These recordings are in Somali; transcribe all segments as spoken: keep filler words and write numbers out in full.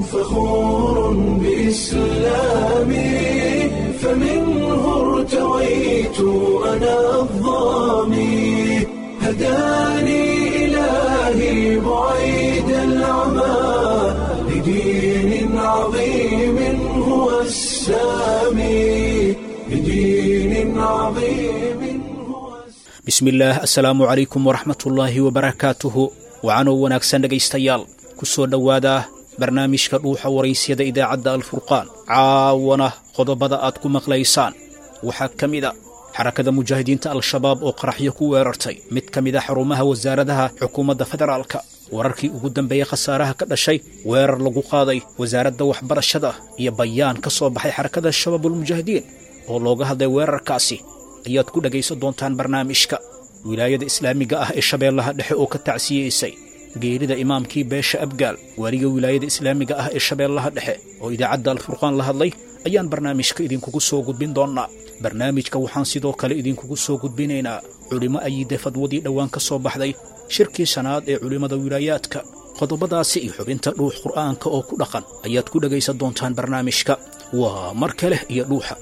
فخور بإسلامي فمنه ارتويت أنا الضامي هداني إلهي بعيد العمى لدين عظيم هو السامي لدين عظيم هو بسم الله السلام عليكم ورحمة الله وبركاته وعنو وناكسن dhegaystayaal ku soo dhawaada barnaamijka dhuuxa waraysyada idaacadda alfurqaan caawana qodobada aad ku maqlaysaan waxaa ka mid a xarakada mujaahidiinta al-shabaab oo qaraxyo ku weerartay mid ka mid a xarumaha wasaaradaha xukuumadda federaalka wararkii ugu dambeeyey khasaaraha ka dhashay weerar lagu qaaday wasaaradda waxbarashada iyo bayaan ka soo baxay xarakada shabaabulmujaahidiin oo looga hadlay weerarkaasi ayaad ku dhagaysan doontaan barnaamijka wilaayada islaamiga ah ee shabeellaha dhexe oo ka tacsiyeysay geerida imaamkii beesha abgaal waaliga wilaayada islaamiga ah ee shabeellaha dhexe oo idaacadda alfurqaan la hadlay ayaan barnaamijka idinkugu soo gudbin doonnaa barnaamijka waxaan sidoo kale idinkugu soo gudbinaynaa culimo ayiide fadwadii dhowaan ka soo baxday shirkii shanaad ee culimmada wilaayaadka qodobadaasi iyo xubinta dhuux qur'aanka oo ku dhaqan ayaad ku dhagaysan doontaan barnaamijka waa mar kale iyo dhuuxa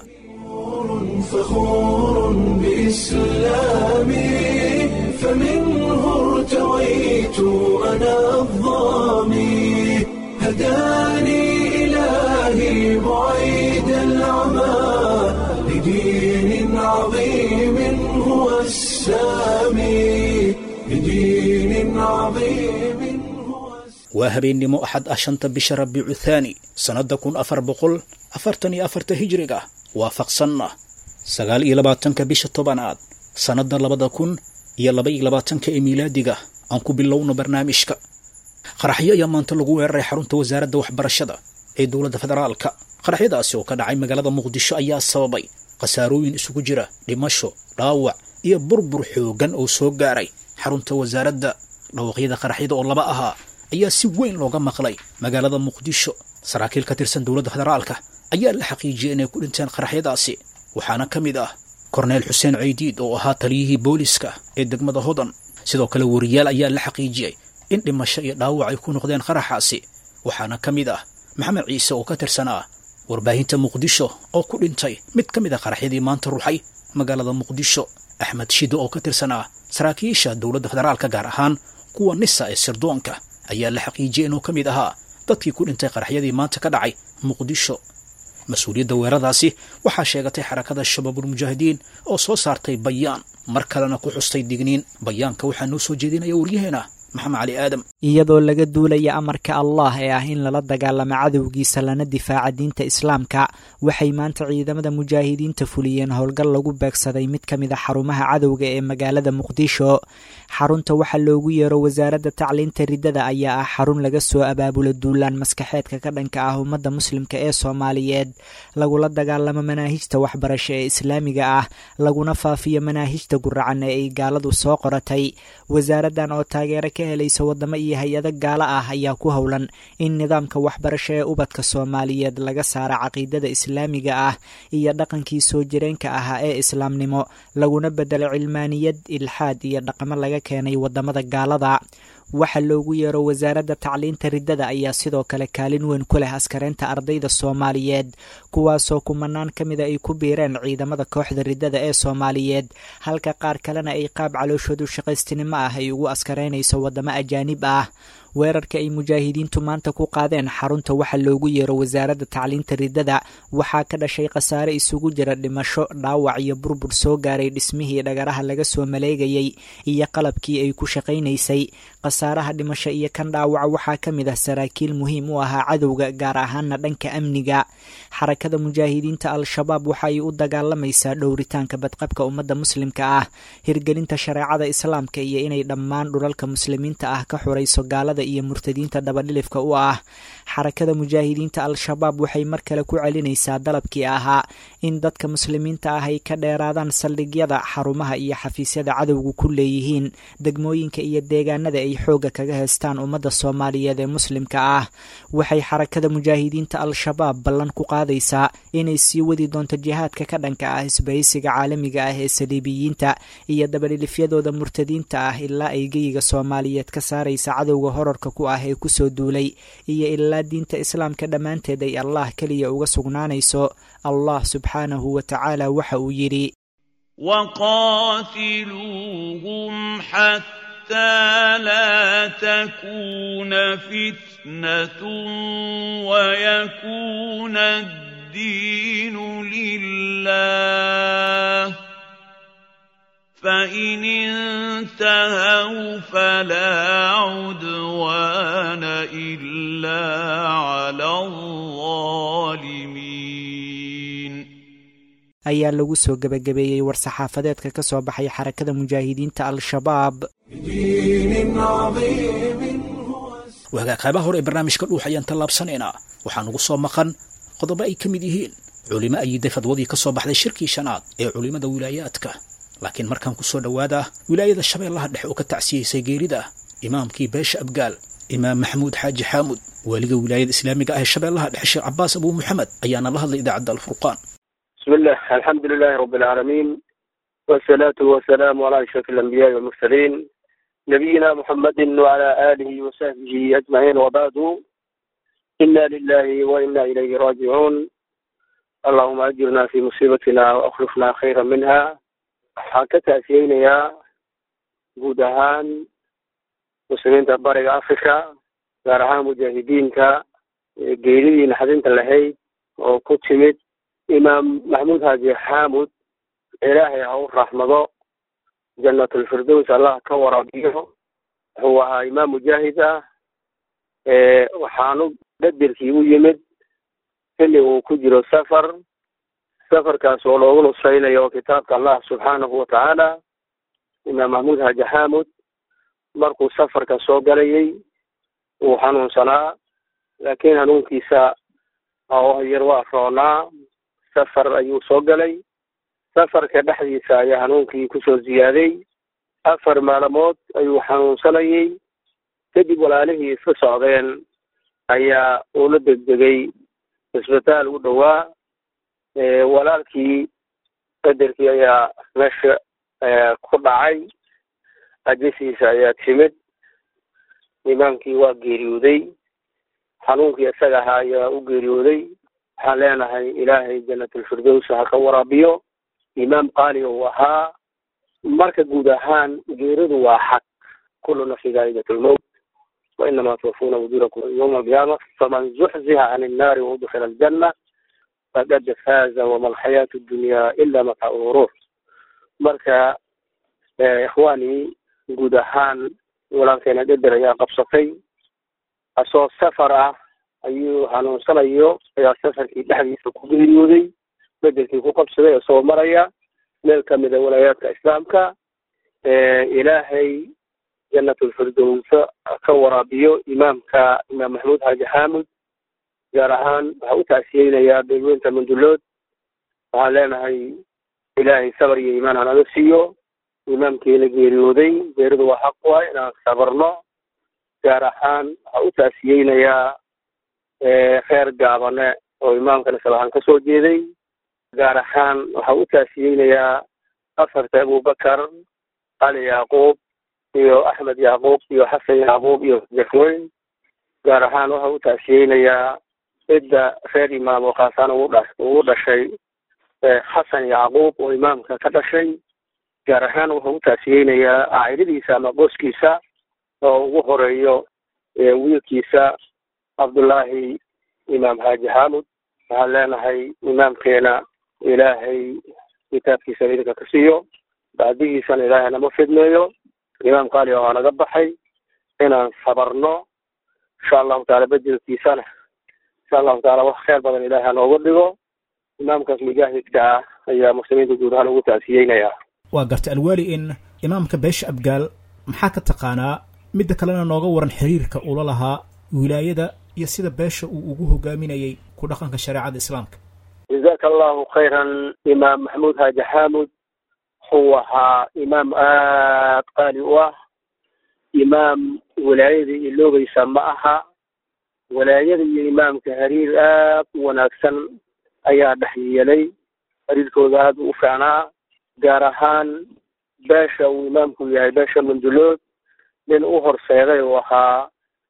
فخور بإسلامي فمنه ارتويت أنا الضامي هداني إلهي بعيد العمى لدين عظيم هو السامي لدين عظيم هو waa habeennimo axad ah shanta bisha rabiicu thaani sannadda kun afar boqol afartan iyo afarta hijriga waafaqsanna sagaal iyo labaatanka bisha tobanaad sannadda labada kun iyo laba iyo labaatanka ee miilaadiga aan ku bilowno barnaamijka qaraxyo ayaa maanta lagu weeraray xarunta wasaaradda waxbarashada ee dowladda federaalka qaraxyadaasi oo ka dhacay magaalada muqdisho ayaa sababay khasaarooyin isugu jira dhimasho dhaawac iyo burbur xoogan oo soo gaaray xarunta wasaaradda dhawaaqyada qaraxyada oo laba ahaa ayaa si weyn looga maqlay magaalada muqdisho saraakiil ka tirsan dowladda federaalka ayaa la xaqiijiyey inay ku dhinteen qaraxyadaasi waxaana ka mid ah korneyl xuseen ceydiid oo ahaa taliyihii booliska ee degmada hodan sidoo kale wariyaal ayaa la xaqiijiyey in dhimasho iyo dhaawac ay ku noqdeen qaraxaasi waxaana ka mid ah maxamed ciise oo ka tirsanaa warbaahinta muqdisho oo ku dhintay mid ka mid a qaraxyadii maanta ruxay magaalada muqdisho axmed shido oo ka tirsanaa saraakiisha dowladda federaalka gaar ahaan kuwa nisa ee sirdoonka ayaa la xaqiijiyey inuu ka mid ahaa dadkii ku dhintay qaraxyadii maanta ka dhacay muqdisho mas-uuliyadda weeradaasi waxaa sheegatay xarakada shabaabulmujaahidiin oo soo saartay bayaan mar kalena ku xustay digniin bayaanka waxaa noo soo jeedinaya waryaheena maxamed cali aadam iyadoo laga duulaya amarka allah ee ah in lala dagaalamo cadowgiisa lana difaaca diinta islaamka waxay maanta ciidamada mujaahidiinta fuliyeen howlgal lagu beegsaday mid ka mid a xarumaha cadowga ee magaalada muqdisho xarunta waxaa loogu yeero wasaaradda tacliinta riddada ayaa ah xarun laga soo abaabulo duulaan maskaxeedka ka dhanka ah ummadda muslimka ee soomaaliyeed lagula dagaalamo manaahijta waxbarasho ee islaamiga ah laguna faafiyo manaahijta guracan ee ay gaaladu soo qoratay wasaaraddan oo taageero ka helaysa wadamo iyo hay-ado gaalo ah ayaa ku howlan in nidaamka waxbarasho ee ubadka soomaaliyeed laga saara caqiidada islaamiga ah iyo dhaqankii soo jireenka ahaa ee islaamnimo laguna bedelo cilmaaniyad ilxaad iyo dhaqamo laga keenay wadamada gaalada waxa loogu yeero wasaaradda tacliinta riddada ayaa sidoo kale kaalin weyn ku leh askareynta ardayda soomaaliyeed kuwaasoo kumanaan ka mida ay ku biireen ciidamada kooxda riddada ee soomaaliyeed halka qaar kalena ay qaab calooshoodu shaqaystinimo ah ay ugu askareynayso wadamo ajaanib ah weerarka ay mujaahidiintu maanta ku qaadeen xarunta waxa loogu yeero wasaaradda tacliinta riddada waxaa ka dhashay khasaare isugu jira dhimasho dhaawac iyo burbur soo gaaray dhismihii dhagaraha laga soo maleegayey iyo qalabkii ay ku shaqaynaysay khasaaraha dhimasho iyo kan dhaawaca waxaa ka mid ah saraakiil muhiim u ahaa cadowga gaar ahaana dhanka amniga xarakada mujaahidiinta al-shabaab waxa ay u dagaalamaysaa dhowritaanka badqabka ummadda muslimka ah hirgelinta shareecada islaamka iyo inay dhammaan dhulalka muslimiinta ah ka xurayso gaalada iyo murtadiinta dabadhilifka u ah xarakada mujaahidiinta al-shabaab waxay mar kale ku celinaysaa dalabkii ahaa in dadka muslimiinta ah ay ka dheeraadaan saldhigyada xarumaha iyo xafiisyada cadowgu ku leeyihiin degmooyinka iyo deegaanada ay xooga kaga heystaan ummadda soomaaliyeed ee muslimka ah waxay xarakada mujaahidiinta al-shabaab ballan ku qaadaysaa inay sii wadi doonto jihaadka ka dhanka ah isbahaysiga caalamiga ah ee saliibiyiinta iyo dabadhilifyadooda murtadiinta ah ilaa ay geyiga soomaaliyeed ka saaraysa cadowga horarka ku ah ee kusoo duulay iyo ilaa ilaa diinta islaamka dhammaanteed ay allah keliya uga sugnaanayso. allah subxaanahu wa tacaala waxa uu yidhi: waqaatiluuhum xataa laa takuuna fitnatun wayakuuna addiinu lilah فإن انتهوا فلا عدوان إلا على الظالمين. ayaa lagu soo gabagabeeyey war-saxaafadeedka ka soo baxay xarakada mujaahidiinta al-shabaab. wahagaag qaybaha hore ee barnaamijka dhuux ayaan tallaabsanaynaa. waxaa nugu soo maqan qodobo ay ka mid yihiin culimo ayiday fadwadii ka soo baxday shirkii shanaad ee culimada wilaayaadka. laakiin markaan ku soo dhowaada wilaayada shabeellaha dhexe oo ka tacsiyeysay geerida imaamkii beesha abgaal imaam maxamuud xaaji xaamud. waaliga wilaayada islaamiga ah ee shabeellaha dhexe sheekh cabaas abuu muxamed ayaana la hadlay idaacadda alfurqaan. بسم الله الحمد لله رب العالمين والصلاة والسلام على أشرف الأنبياء والمرسلين نبينا محمد وعلى آله وصحبه أجمعين وبعد إنا لله وإنا إليه راجعون اللهم أجرنا في مصيبتنا وأخلفنا خيرا منها. حكت أسينيا جودهان مسلمين تبارك أفريقيا غيرها مجاهدين كا جيرين حزنت لهي وكتمت إمام محمود هاجي حامد إلهي أو رحمة جنة الفردوس الله كورا بيه هو إمام مجاهد إيه وحانو بدر كيو يمد اللي هو كجر سفر سفر كاسولون الصينة يو كتاب الله سبحانه وتعالى إمام محمود هاجي حامد مركو سفر كاسوغري وحانون صلاة لكن هنون كيسا أو يروى فرونا safar ayuu soo galay. safarka dhexdiisa ayaa hanuunkii kusoo ziyaaday. afar maalmood ayuu xanuunsanayay. kadib walaalihii iska socdeen ayaa ula degdegay isbitaal u dhowaa. walaalkii qadarkii ayaa meesha ku dhacay. ajasiisa ayaa timid. imaamkii waa geeriyooday. xanuunkii isaga ahaa ayaa u geeriyooday. waxaan leenahay ilaahay janatulfirdows ha ka waraabiyo. imaam qaali uu ahaa. marka guud ahaan geeridu waa xaq. kullu nafsin daa'iqatulmawt wa innamaa tuwaffawna ujuurakum yawma alqiyaamah faman zuxziha cani nnaari wa udkhila aljanna faqad faaza wama alxayaatu addunyaa ilaa mataacu lghuruur. marka ikhwaanii guud ahaan walaalkeena dhedher ayaa qabsatay asoo safar ah ayuu hanuunsanayo ayaa safarkii dhexdiisa ku geeriyooday. bedelkii ku qabsaday isagoo maraya meel ka mida walaayaadka islaamka. ilaahay janatulfirdows ka waraabiyo imaamka imaam maxamuud xaaji xaamud. gaar ahaan waxaa u tacsiyeynayaa beelweynta mandulood. waxaan leenahay ilaahay sabar iyo iimaan hanaga siiyo. imaamkiina geeriyooday. geeridu waa xaq waay inaan sabarno. gaar ahaan waxaa u tacsiyeynayaa reer gaabane oo imaamkana salahaan ka soo jeeday. gaar ahaan waxaa u taasiyeynayaa afarta abubakar cali yacquub iyo axmed yacquub iyo xasan yacquub iyo jafweyn. gaar ahaan waxaa u taasiyeynayaa cidda reer imaam oo khaasaan ugu dha ugu dhashay xasan yacquub oo imaamka ka dhashay. gaar ahaan waxaa u taasiyeynayaa caa'iladiisa ama qoskiisa oo ugu horeeyo wiilkiisa cabdullaahi imaam xaaji xaamud. waxaan leenahay imaamkeena ilaahay kitaabkiisa idinka ka siiyo. bacdigiisana ilaahay nama fidneeyo. imaam qaali oo naga baxay inaan sabarno insha allahu taala. bedelkiisana insha allahu taala wax khayr badan ilaahay hanooga dhigo. imaamkaas mujaahidka ah ayaa muslimiinta guud ahaan ugu taasiyeynayaa. waa gartay alwaali in imaamka beesha abgaal maxaa ka taqaanaa? midda kalena nooga waran xiriirka ula lahaa wilaayada iyo sida beesha uu ugu hogaaminayay ku dhaqanka shareecada islaamka. jazaaka allahu khayran. imaam maxamuud xaaji xaamud wuxuu ahaa imaam aad qaali u ah. imaam wilaayada iloobaysa ma aha. wilaayada iyo imaamka xiriir aad u wanaagsan ayaa dhex yeelay. xiriirkooda aad u fiicnaa. gaar ahaan beesha uu imaamku yahay beesha mandulood nin u horseeday uu ahaa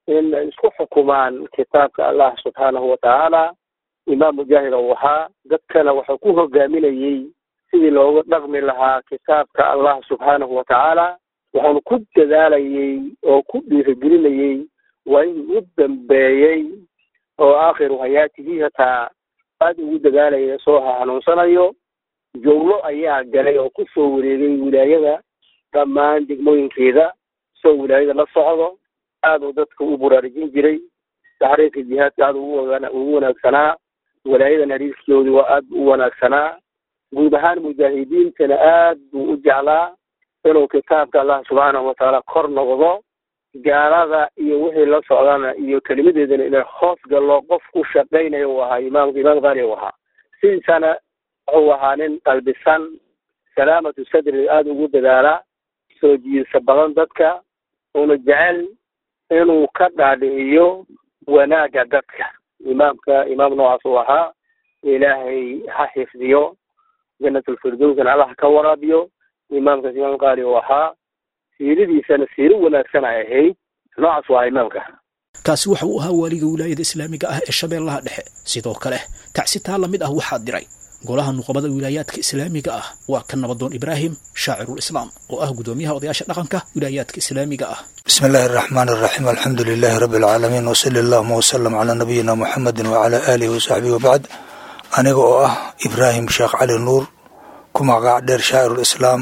in ay isku xukumaan kitaabka allah subxaanahu watacaala. imaam mujaahid oo ahaa dadkana wuxuu ku hogaaminayey sidii looga dhaqmi lahaa kitaabka allah subxaanahu watacaala. waxaanu ku dadaalayey oo ku dhiirigelinayey waa inuu u dambeeyey oo aakhiru hayaatihi hataa aad ugu dadaalaya soo hanuunsanayo. jowlo ayaa galay oo ku soo wareegay wilaayada dhammaan degmooyinkeeda, soo wilaayada la socdo. aad uu dadka u buraarujin jiray taxriirka jihaadka aad ugu wanaagsanaa. walaayadan hariirkoodii waa aad u wanaagsanaa. guud ahaan mujaahidiintana aad buu u jeclaa inuu kitaabka allah subxaanahu watacaala kor noqdo. gaalada iyo wixii la socdana iyo kelimadeedana inay hoos gallo qof ku shaqaynayo uu ahaa imaam imaam qaali uu ahaa. sidiisana wuxuu ahaa nin qalbisan, salaamatu sadri aada ugu dadaalaa, soo jiidsa badan dadka, una jecel inuu ka dhaadhiciyo wanaagga dadka. imaamka imaam noocaas uu ahaa. ilaahay ha xifdiyo, janatulfirdowsna allah ka waraabiyo. imaamkaas imaam qaali uu ahaa. siiradiisana siiro wanaagsan ay ahayd. noocaas waa imaamka. kaasi waxa uu ahaa waaliga wilaayada islaamiga ah ee shabeellaha dhexe. sidoo kale tacsitaa la mid ah waxaa diray golaha nuqabada wilaayaadka islaamiga ah. waa ka nabadoon ibraahim shaacirul islaam oo ah gudoomiyaha odayaasha dhaqanka wilaayaadka islaamiga ah. بسم الله الرحمن الرحيم الحمد لله رب العالمين وصلى الله وسلم على نبينا محمد وعلى آله وصحبه وبعد. أنا أه إبراهيم شيخ علي نور كما قاعد شاعر الإسلام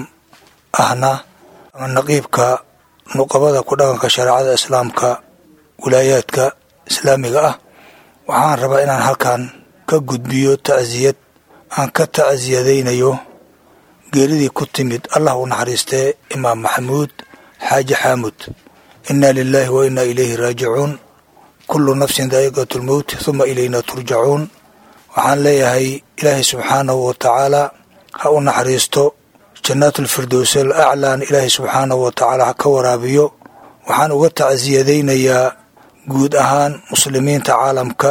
أهنا من نقيبك نقبضة كلها كشريعة الإسلام كولايات كإسلامية أه وعن ربعنا هالكان كجود بيو تعزية عن كتعزيتين يو قيردي كتمد الله ونحرسته إمام محمود حاج حامد. إنا لله وإنا إليه راجعون. كل نفس ذائقة الموت ثم إلينا ترجعون. وعن ليهي إلهي سبحانه وتعالى هؤلاء حريستو جنات الفردوس الأعلى إلهي سبحانه وتعالى كورابيو. وعن وقت عزيزين يا جود أهان مسلمين تعالمك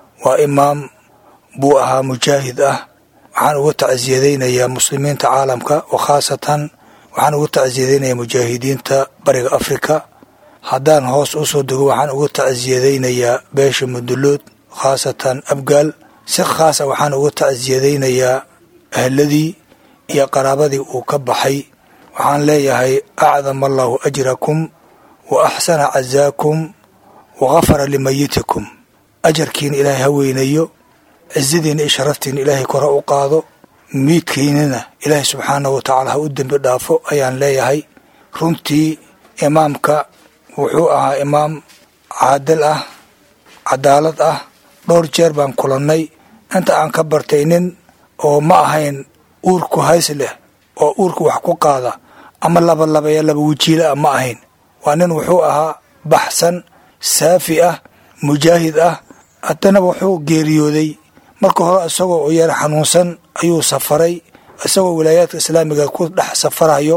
وإمام بوءها مجاهد أه. وعن وقت عزيزين يا مسلمين تعالمك وخاصة وعن وقت عزيزين يا مجاهدين تبرق أفريقيا. haddaan hoos u soo dego waxaan uga tacsiyadaynayaa beesha mudullood khaasatan abgaal. si khaasa waxaan uga tacsiyadaynayaa ahladii iyo qaraabadii uu ka baxay. waxaan leeyahay acdama allahu ajrakum wa axsana cazaakum wa gafara limayitikum. ajarkiina ilaahay ha weynayo, cizadiina iyo sharaftiina ilaahay kora u qaado, miidkiinana ilaahay subxaanahu watacaala ha u dembi dhaafo ayaan leeyahay. runtii imaamka wuxuu ahaa imaam caadil ah, cadaalad ah. dhowr jeer baan kulannay. inta aan ka bartay nin oo ma ahayn uurku hays leh oo uurku wax ku qaada ama laba labaya laba wajiila ah ma ahayn. waa nin wuxuu ahaa baxsan, saafi ah, mujaahid ah. haddana wuxuu geeriyooday marka hore isagoo u yar xanuunsan ayuu safaray, isagoo wilaayaadka islaamiga ku dhex safarayo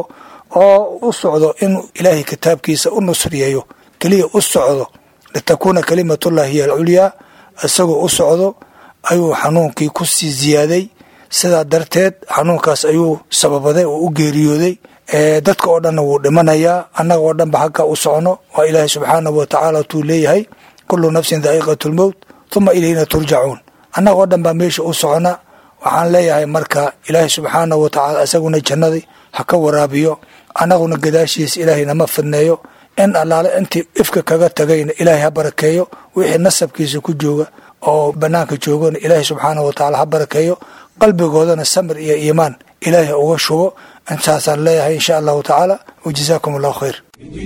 oo u socdo in ilaahay kitaabkiisa u nusriyeeyo keliya u socdo litakuuna kalimatullahi hiya alculyaa. isagoo u socdo ayuu xanuunkii ku sii ziyaaday. sidaa darteed xanuunkaas ayuu sababaday oo u geeriyooday. dadka oo dhanna wuu dhimanayaa. annaga oo dhanba xagga u socono waa ilaahay subxaanahu watacaala tuu leeyahay kullu nafsin daa'iqatu lmowt uma ilayna turjacuun. annaga oo dhan baa meesha u socona. waxaan leeyahay marka ilaahay subxaanahu watacaala isaguna jannadii ha ka waraabiyo, annaguna gadaashiisa ilaahay nama fidneeyo. in allaale intii ifka kaga tagayna ilaahay ha barakeeyo. wixii nasabkiisa ku jooga oo bannaanka joogana ilaahay subxaanahu watacaala ha barakeeyo. qalbigoodana samir iyo iimaan ilaahay ha uga shubo. intaasaan leeyahay insha allahu tacaala. wajazaakum allahu khayr.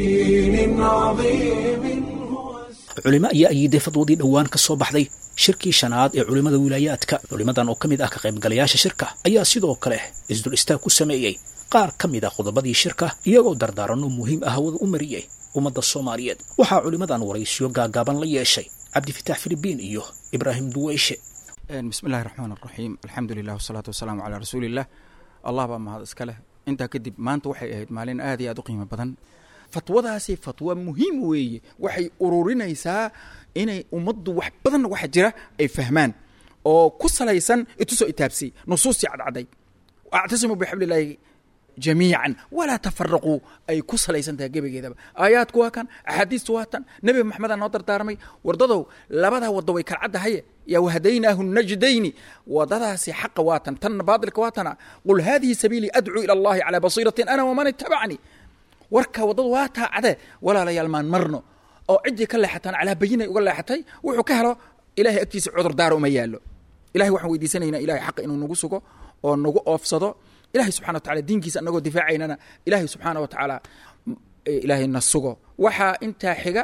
culimo ayaa ayiday fadwadii dhowaan ka soo baxday shirkii shanaad ee culimmada wilaayaadka. culimmadan oo ka mid ah ka qaybgalayaasha shirka ayaa sidoo kale isdul istaag ku sameeyey qaar ka mid ah qodobadii shirka iyagoo dardaaranno muhiim ah hawada u mariyey ummadda soomaaliyeed. waxaa culimmadan waraysiyo gaagaaban la yeeshay cabdifitaax filibiin iyo ibraahim duweyshe. bismillahi raxmaan raxiim. alxamdulilah wasalaatu wasalaamu calaa rasuuliillah. allah baa mahad iska leh. intaa kadib maanta waxay ahayd maalin aad iyo aad u qiimo badan. fatwadaasi fatwa muhiim weeye. waxay ururinaysaa inay ummaddu wax badan waxa jira ay fahmaan oo ku salaysan itusoo itaabsi nusuustii cadcaday. actasimu bixablillaahi jamiican walaa tafaraquu ay ku salaysan tahay gebageedaba aayaadku waa kan axaadiistu waa tan nebi maxamed aa noo dardaarmay wardadow labadaa waddo way kala caddahaye yaa wahadaynaahu najdayni wadadaasi xaqa waa tan tanna baadilka waa tana qul haadihi sabiilii adcuu ila allahi calaa basiiratin ana waman ittabacnii warka waddadu waa taa cade walaalayaal maan marno oo ciddii ka leexataan calaa bayinay uga leexatay wuxuu ka helo ilahay agtiisa cudurdaara uma yaallo ilahay waxaan weydiisanaynaa ilahay xaqa inuu nagu sugo oo nagu oofsado ilahay subxana wa tacala diinkiisa anagoo difaacaynana ilahay subxaana wa tacaala ilaahay na sugo waxaa intaa xiga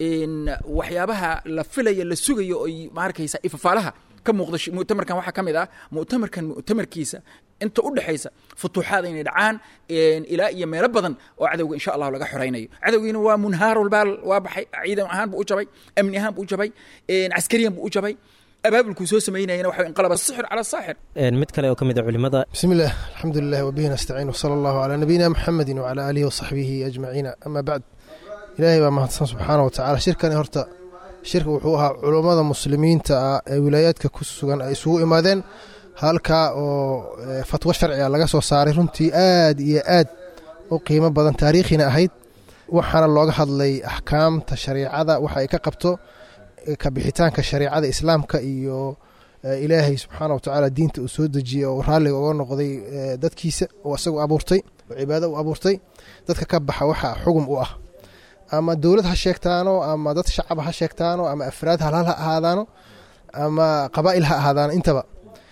waxyaabaha la filaya la sugayo oy ma arkaysa ifafaalaha ka muuqda mu'tamarkan waxaa ka mid ah mu'tamarkan mu'tamarkiisa inta u dhexaysa futuuxaad inay dhacaan ilaa iyo meelo badan oo cadowga insha allahu laga xoraynayo cadowgiina waa munhaarulbaal waa baxay ciidan ahaan buu u jabay amni ahaan buu u jabay caskariyan buu u jabay abaabulkuu soo samaynayana waxa inqalaba sixir cala saaxir mid kale oo ka mid ah culimada bismi illah alxamdu lilah wabihi nastaciin wsala allahu calaa nabiyina muxamedin wacala aalihi wasaxbihi ajmaciina ama bacd ilaahay baa mahadsan subxaana wa tacala shirkani horta shirka wuxuu ahaa culummada muslimiinta ah ee wilaayaadka ku sugan ay isugu imaadeen halkaa oo fatwo sharciga laga soo saaray runtii aad iyo aad u qiimo badan taariikhina ahayd waxaana looga hadlay axkaamta shariicada waxa ay ka qabto ka bixitaanka shariicada islaamka iyo ilaahay subxaana wa tacaala diinta uu soo dejiyey oo raalliga uga noqday dadkiisa oo isagoo abuurtay oo cibaado u abuurtay dadka ka baxa waxa xugum u ah ama dowlad ha sheegtaano ama dad shacab ha sheegtaano ama afraad halhal ha ahaadaano ama qabaa'il ha ahaadaano intaba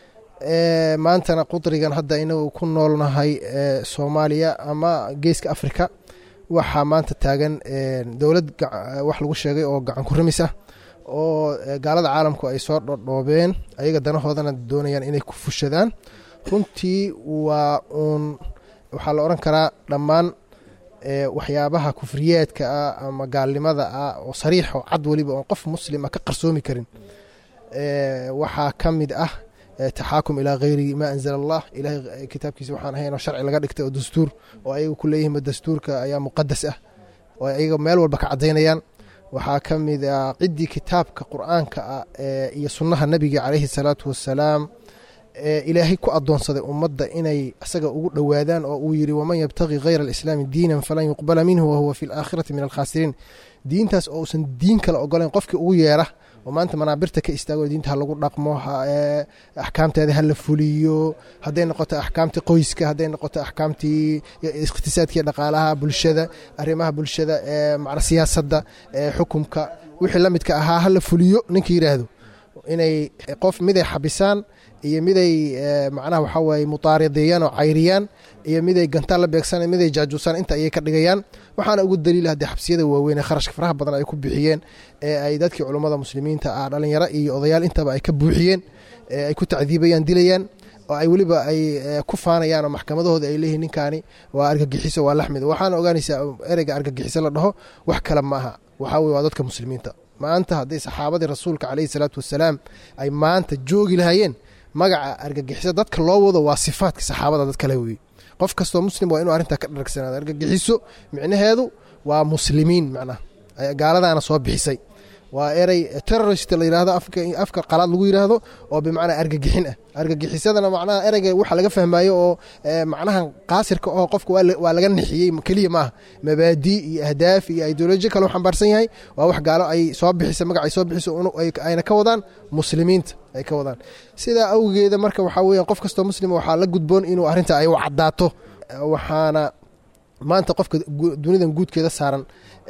maantana qudrigan hadda inagu ku noolnahay soomaaliya ama geeska afrika waxaa maanta taagan dowlad wax lagu sheegay oo gacan ku ramis ah oo gaalada caalamku ay soo dhodhoobeen ayaga danahoodana doonayaan inay ku fushadaan runtii waa uun waxaa la odhan karaa dhammaan waxyaabaha kufriyaadka ah ama gaalnimada ah oo sariix oo cad weliba oon qof muslima ka qarsoomi karin waxaa ka mid ah taxaakum ilaa hayri maa anzala allah ilahay kitaabkiisa waxaan ahayn oo sharci laga dhigtay oo dastuur oo ayaga ku leeyihiin dastuurka ayaa muqadas ah oo ayaga meel walba ka caddaynayaan waxaa ka mid ah ciddii kitaabka qur'aanka ah iyo sunnaha nebiga calayhi salaatu wassalaam ilaahay ku adoonsaday ummadda inay isaga ugu dhowaadaan oo uu yidhi waman yabtaqi hayra alislaami diinan falan yuqbala minhu wahuwa fi alaakhirati min alkhaasiriin diintaas oo uusan diin kale ogolayn qofkii ugu yeera oo maanta manaabirta ka istaago diinta ha lagu dhaqmo axkaamteeda ha la fuliyo hadday noqoto axkaamtii qoyska hadday noqoto axkaamtii iqhtisaadkii dhaqaalaha bulshada arrimaha bulshada macna siyaasadda xukumka wixii la midka ahaa ha la fuliyo ninka yidhaahdo inay qof miday xabisaan iyo miday macnaha waxaa waaye mutaarideeyaan oo cayriyaan iyo miday gantaan la beegsanaan miday jaajuusaan inta ayay ka dhigayaan waxaana ugu daliila haddii xabsiyada waaweyn ee kharashka faraha badan ay ku bixiyeen ee ay dadkii culummada muslimiinta ah dhalinyaro iyo odayaal intaba ay ka buuxiyeen ee ay ku tacdiibayaan dilayaan oo ay weliba ay ku faanayaan oo maxkamadahooda ay leeyihiin ninkaani waa argagixiso waa laxmid waxaana ogaanaysaa ereyga argagixiso la dhaho wax kale ma aha waxaa weye waa dadka muslimiinta maanta hadday saxaabadii rasuulka calayhi salaatu wassalaam ay maanta joogi lahaayeen magaca argagixiso dadka loo wado waa sifaadka saxaabada dad kale weye qof kastoo muslim waa inuu arrintaa ka dhargsanaado argagixiso micnaheedu waa muslimiin macnaha gaaladaana soo bixisay waa erey terrorist la yidhaahdo afka qalaad lagu yidhaahdo oo bimacnaa argagixin ah argagixisadana macnaha ereyga waxa laga fahmayo oo macnaha qaasirka oo qofka waa laga nixiyey keliya maaha mabaadii iyo ahdaaf iyo ideoloji kale u xambaarsan yahay waa wax gaalo ay soo bixisa magac ay soo bixiso ayna ka wadaan muslimiinta ay ka wadaan sidaa awgeeda marka waxaa weeyaan qof kastoo muslima waxaa la gudboon inuu arrinta ay u caddaato waxaana maanta qofka dunidan guudkeeda saaran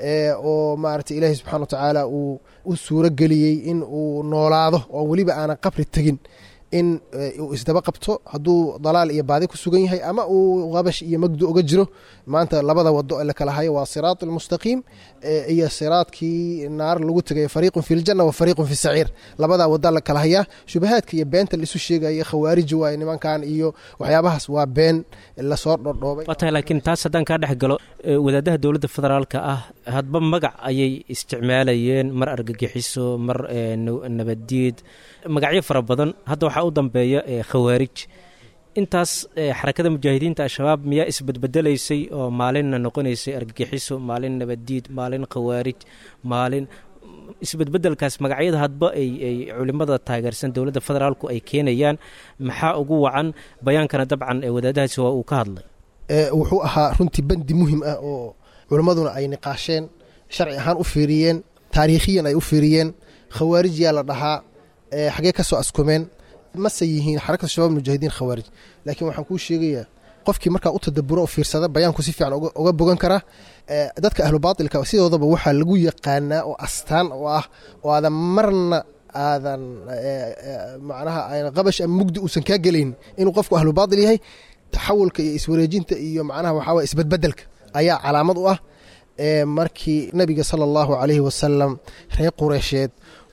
oo maaragtay ilaahay subxana wa tacaala uu u suuro geliyey in uu noolaado oo weliba aanan qabri tegin in uu isdaba qabto hadduu dalaal iyo baadi ku sugan yahay ama uu qabash iyo magdu uga jiro maanta labada wado la kala hayo waa siraat almustaqiim iyo siraadkii naar lagu tegay fariiqun fi ljanna wa fariiqun fi saciir labadaa wada la kala hayaa shubahaadka iyo beenta laisu sheegaya khawaariji waaye nimankan iyo waxyaabahaas waa been lasoo dhordhoobay waatahay laakiin taas haddaan kaa dhex galo wadaadaha dowladda federaalka ah hadba magac ayay isticmaalayeen mar argagixiso mar nabaddiid magacyo fara badan hadda waxaa u dambeeya khawaarij intaas xarakada mujaahidiinta al-shabaab miyaa isbedbedelaysay oo maalinna noqonaysay argagixiso maalin nabaddiid maalin khawaarij maalin isbedbedelkaas magacyada hadba ay ay culimada taageersan dowladda federaalku ay keenayaan maxaa ugu wacan bayaankana dabcan ee wadaadahaasi waa uu ka hadlay wuxuu ahaa runtii bandi muhim ah oo culimmaduna ay niqaasheen sharci ahaan u fiiriyeen taariikhiyan ay u fiiriyeen khawaarij yaa la dhahaa xagee ka soo askumeen mase yihiin xarakada shabaab mujaahidiin khawaarij laakiin waxaan kuu sheegayaa qofkii markaa u tadaburo oo fiirsada bayaanku si fiican uga bogan kara dadka ahlu baatilka sidoodaba waxaa lagu yaqaanaa oo astaan oo ah oo aadan marna aadan macnaha ayna qabash ama mugdi uusan kaa gelayn inuu qofku ahlu baatil yahay taxawulka iyo iswareejinta iyo macnaha waxaa waye isbedbedelka ayaa calaamad u ah markii nabiga sala allahu calayhi wasalam reer qureysheed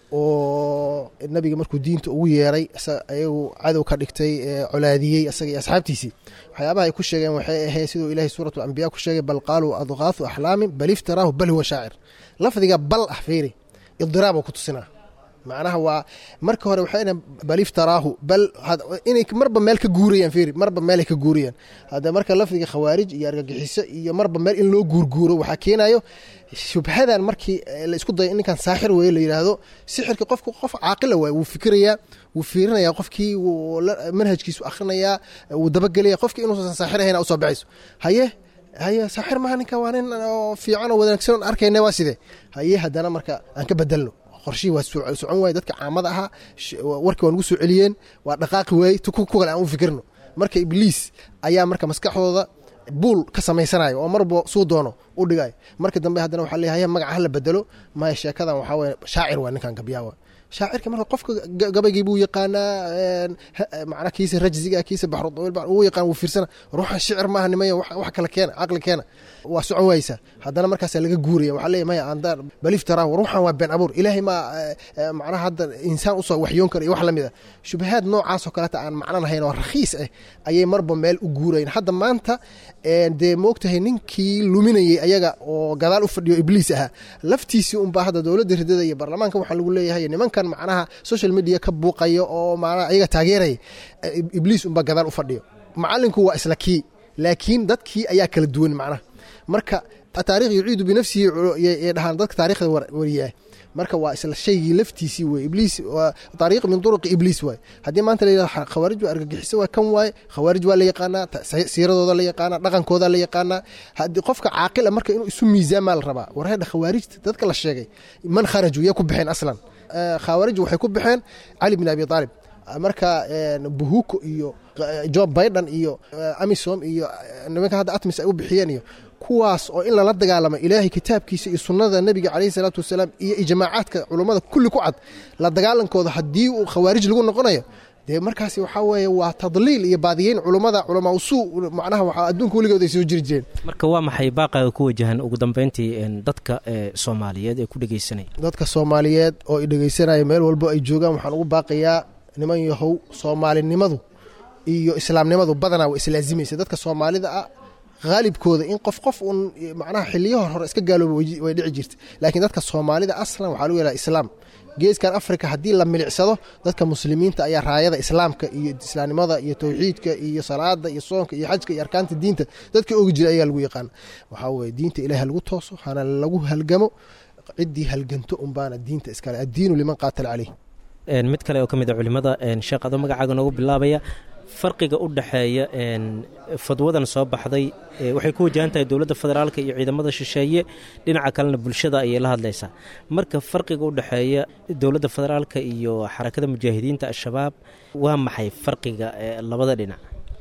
oo nabiga markuu diinta ugu yeeray ayagu cadow ka dhigtay colaadiyey isaga iyo asxaabtiisii waxyaabaha ay ku sheegeen waxay ahayd siduu ilaahay suuratu alambiya ku sheegay bal qaaluu adqaafu axlaamin bal iftaraahu bal huwa shaacir lafdiga bal ah fiiri idiraab ku tusinaa macnaha waa marka hore waxay bal iftaraahu bal inay marba meel ka guurayaan fiiri marba meel ay ka guurayaan hada marka lafdiga khawaarij iyo argagixiso iyo marba meel in loo guurguuro waxaa keenayo shubhadan markii la isku dayo ninkan saaxir weeye la yiraahdo sixirka qofku qof caaqila waay wuu fikirayaa wuu fiirinayaa qofkii manhajkiisu akhrinayaa wuu dabagelaya qofkii inuusan saaxir ahayn u soo baxayso haye haye saaxir maaha ninka waa nin fiican oo wanaagsan arkayna waa sidee haye haddana marka aan ka bedelno qorshii waa socon waay dadka caamada ahaa warkii waa nagu soo celiyeen waa dhaqaaqi waay ku kale aan u fikirno marka ibliis ayaa marka maskaxdooda buul ka samaysanayo oo marba suu doono u dhigayo marka dambe haddana waxaa leeyahay magaca hala bedelo maya sheekadan waxaa waye shaacir waa ninkan gabyaawa shaacirka marka qofka gabaygii buu yaqaanaa macna kiisa rajziga kiisa baxru dawiil uu yaqaan uu fiirsana ruuxa shicir maaha nimayo wax kala keena aqli keena waa socon waysa haddana markaas laga guuraya waxaa leeyahay maya aandar baliftara ruuxan waa been abuur ilaahay ma macna hadda insaan usoo waxyoon kara iyo wax lamid ah shubahaad noocaas oo kale aan macna lahayn oo rakhiis ah ayay marba meel u guurayeen hadda maanta dee moogtahay ninkii luminayay ayaga oo gadaal u fadhiyo ibliis ahaa laftiisii unbaa hadda dowladda ridada iyo baarlamaanka waxaa lagu leeyahay nimankan macnaha social media ka buuqayo oo macnaha ayaga taageeraya ibliis unbaa gadaal u fadhiyo macallinku waa isla kii laakiin dadkii ayaa kala duwan macnaha marka taariikh yuciidu binafsihi ay dhahaan dadka taariikhda wariyaa marka waa isla shaygii laftiisii wey ibliis waa taariikh min turuqi ibliis waay haddii maanta la yidhahdo khawaarij waa argagixiso waa kan waaye khawaarij waa la yaqaanaa siiradooda la yaqaanaa dhaqankooda la yaqaanaa haddii qofka caaqila marka inuu isu miisaamaa la rabaa wareedha khawaarijta dadka la sheegay man kharaju yaa ku baxeen aslan khawaarij waxay ku baxeen cali bin abi aalib marka buhuko iyo joe biden iyo amisom iyo nimanka hadda atmis ay u bixiyeen iyo kuwaas oo in lala dagaalamo ilaahay kitaabkiisa iyo sunnada nabiga calayhi salaatu wasalaam iyo ijmaacaadka culummada kulli ku cad la dagaalankooda haddii uu khawaarij lagu noqonayo dee markaasi waxaa weeye waa tadliil iyo baadiyeyn culummada culamaa usuu macnaha waxaa adduunka weligooda ay soo jiri jireen marka waa maxay baaqaaga ku wajahan ugu dambeyntii dadka soomaaliyeed ee ku dhegeysanaya dadka soomaaliyeed oo i dhegeysanaya meel walbo ay joogaan waxaan ugu baaqayaa niman yahow soomaalinimadu iyo islaamnimadu badanaa waa islaazimaysa dadka soomaalida ah haalibkooda in qof qof un macnaha xiliyaha hore iska gaalooba way dhici jirta laakiin dadka soomaalida aslan waxaa lagu yidhaha islaam geeskan afrika haddii la milicsado dadka muslimiinta ayaa raayada islaamka iyo islaamnimada iyo tawxiidka iyo salaada iyo soonka iyo xajka iyo arkaanta diinta dadka ogi jira ayaa lagu yaqaana waxaa weye diinta ilaah lagu tooso hana lagu halgamo ciddii halganto unbaana diinta iskale addiinu liman qaatala caleyh mid kale oo ka mid a culimada sheekh adoo magacaaga noogu bilaabaya farqiga u dhexeeya fadwadan soo baxday waxay ku wajahan tahay dowladda federaalka iyo ciidamada shisheeye dhinaca kalena bulshada ayay la hadlaysaa marka farqiga u dhexeeya dowladda federaalka iyo xarakada mujaahidiinta al-shabaab waa maxay farqiga labada dhinac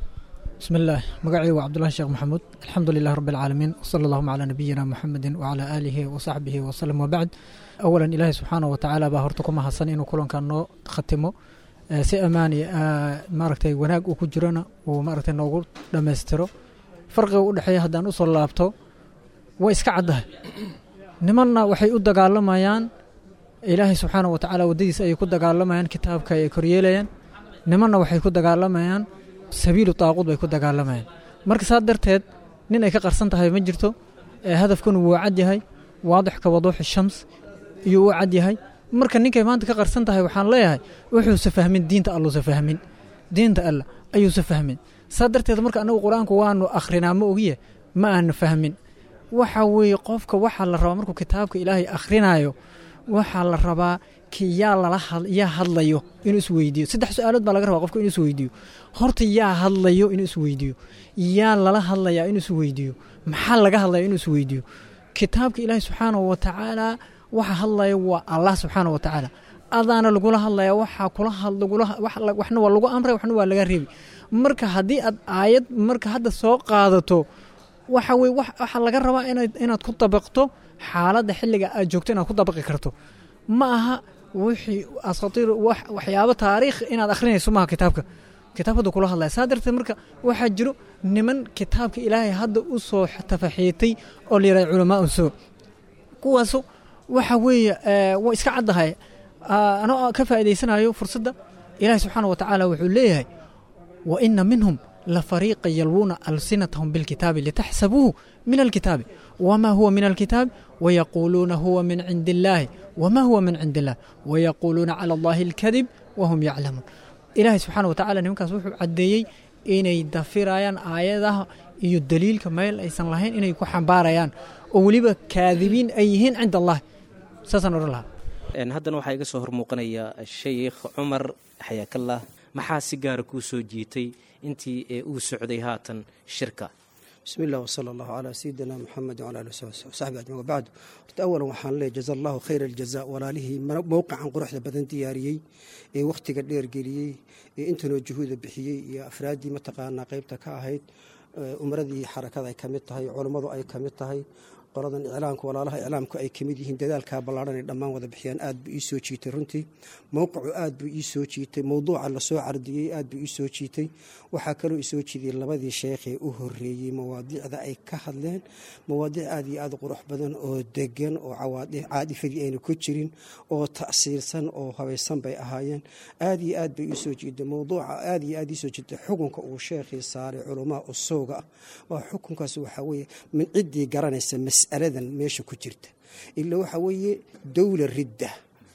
بسم الله مقعي وعبد الله الشيخ محمود الحمد لله رب العالمين وصلى اللهم على نبينا محمد وعلى آله وصحبه وسلم وبعد أولا إلهي سبحانه وتعالى باهرتكم حسن إنه كلهم كانوا ختموا si amaani maaragtay wanaag uu ku jirana oo maaragtay noogu dhammaystiro farqiga u dhexeeya haddaan u soo laabto way iska caddahay nimanna waxay u dagaalamayaan ilaahay subxaana wa tacaala waddadiisa ayay ku dagaalamayaan kitaabka ay koryeelayaan nimanna waxay ku dagaalamayaan sabiilu taaquud bay ku dagaalamayaan marka saa darteed nin ay ka qarsan tahay ma jirto hadafkuna wuu cad yahay waadix ka waduuxi shams iyo uu cad yahay marka ninkay maanta ka qarsan tahay waxaan leeyahay wuxuusa fahmin diinta alluusa fahmin diinta alla ayuusa fahmin saa darteed marka anagu qur-aanku waanu akhrinaa ma ogiye ma aanu fahmin waxa weeye qofka waxaa la rabaa markuu kitaabka ilaahay akhrinayo waxaa la rabaa marka yaa lala yaa hadlayo inuu isweydiiyo saddex su-aalood baa laga rabaa qofka inuu isweydiiyo horta yaa hadlayo inuu isweydiiyo yaa lala hadlayaa inuu isweydiiyo maxaa laga hadlaya inuu isweydiiyo kitaabka ilaahi subxaanahu watacaala waxa hadlaya waa allah subxaanahu watacaala adaana lagula hadlaya waxaa kula waxna waa lagu amray waxna waa laga reebi marka haddii aad aayad marka hadda soo qaadato waxa weye waxaa laga rabaa inaad ku dabaqto xaaladda xilliga aad joogto inaad ku dabaqi karto ma aha wixii asatiir waxyaabo taariikh inaad akhrinayso maaha kitaabka kitaabkada kula hadlaya saa darteed marka waxaa jiro niman kitaabka ilaahay hadda u soo tafaxiitay oo la yidhaha culamaa usoo kuwaasu waxa weeye waa iska caddahay anoo ka faa'idaysanayo fursadda ilaahay subxaana wa tacaala wuxuu leeyahay wa ina minhum lafariiqa yalwuuna alsinatahum bilkitaabi litaxsabuuhu min alkitaabi wama huwa min alkitaabi wayaquuluuna huwa min cindi illaahi wama huwa min cindi illah wayaquuluuna cala allahi alkadib wahum yaclamuun ilaahay subxaana wa tacala nimankaas wuxuu caddeeyey inay dafirayaan aayadaha iyo daliilka meel aysan lahayn inay ku xambaarayaan oo weliba kaadibiin ay yihiin cinda allah saasaan odhan lahaa haddana waxaa iga soo hormuuqanaya sheikh cumar xayaakallah maxaa si gaara kuu soo jiitay intii ee uu socday haatan shirka bismi illah wsala allahu calaa sayidina muxamed wala ali saxbi ajmain wabacdu horta awalan waxaan leeyahy jaza allahu khayra aljaza walaalihii mowqican quruxda badan diyaariyey ee wakhtiga dheer geliyey ee intanoo juhuuda bixiyey iyo afraaddii mataqaanaa qaybta ka ahayd umaradii xarakada ay ka mid tahay culummadu ay ka mid tahay qoladan iclaamka walaalaha iclaamku ay ka mid yihiin dadaalkaa ballaadhan ay dhammaan wada bixiyaan aad buu ii soo jiitay runtii mowqicu aad buu ii soo jiitay mowduuca lasoo cardiyey aad buu ii soo jiitay waxaa kaloo isoo jiidiyey labadii sheekhee u horeeyey mawaadiicda ay ka hadleen mawaadiic aad iyo aad qurux badan oo degan oo caadifadii ayna ku jirin oo ta'siirsan oo habaysan bay ahaayeen aad iyo aad bay ii soo jiiday mowduuca aad iyo aad ii soo jiitay xukunka uu sheekhii saaray culamaa usowga ah waa xukunkaas waxaa weeye min ciddii garanaysa mas'aladan meesha ku jirta ilaa waxaa weeye dowla ridda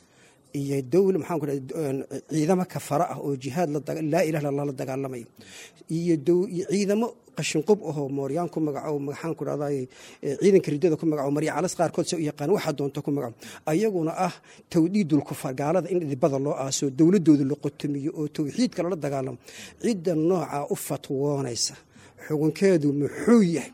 iyo dowla maxaan ku dhahay ciidamo kafara ah oo jihaad laa ilaha illa allah la dagaalamaya iyo ciidamo qashinqub ahoo mooryaan ku magaco maxaan ku dhahday ciidanka riddada ku magaco marya calas qaarkood se u yaqaan waxaa doonta ku magaco ayaguna ah tawdiidul kufar gaalada in dhibada loo aaso dowladooda la qotomiyo oo tawxiidka lala dagaalamo cidda noocaa u fatwoonaysa xukunkeedu muxuu yahay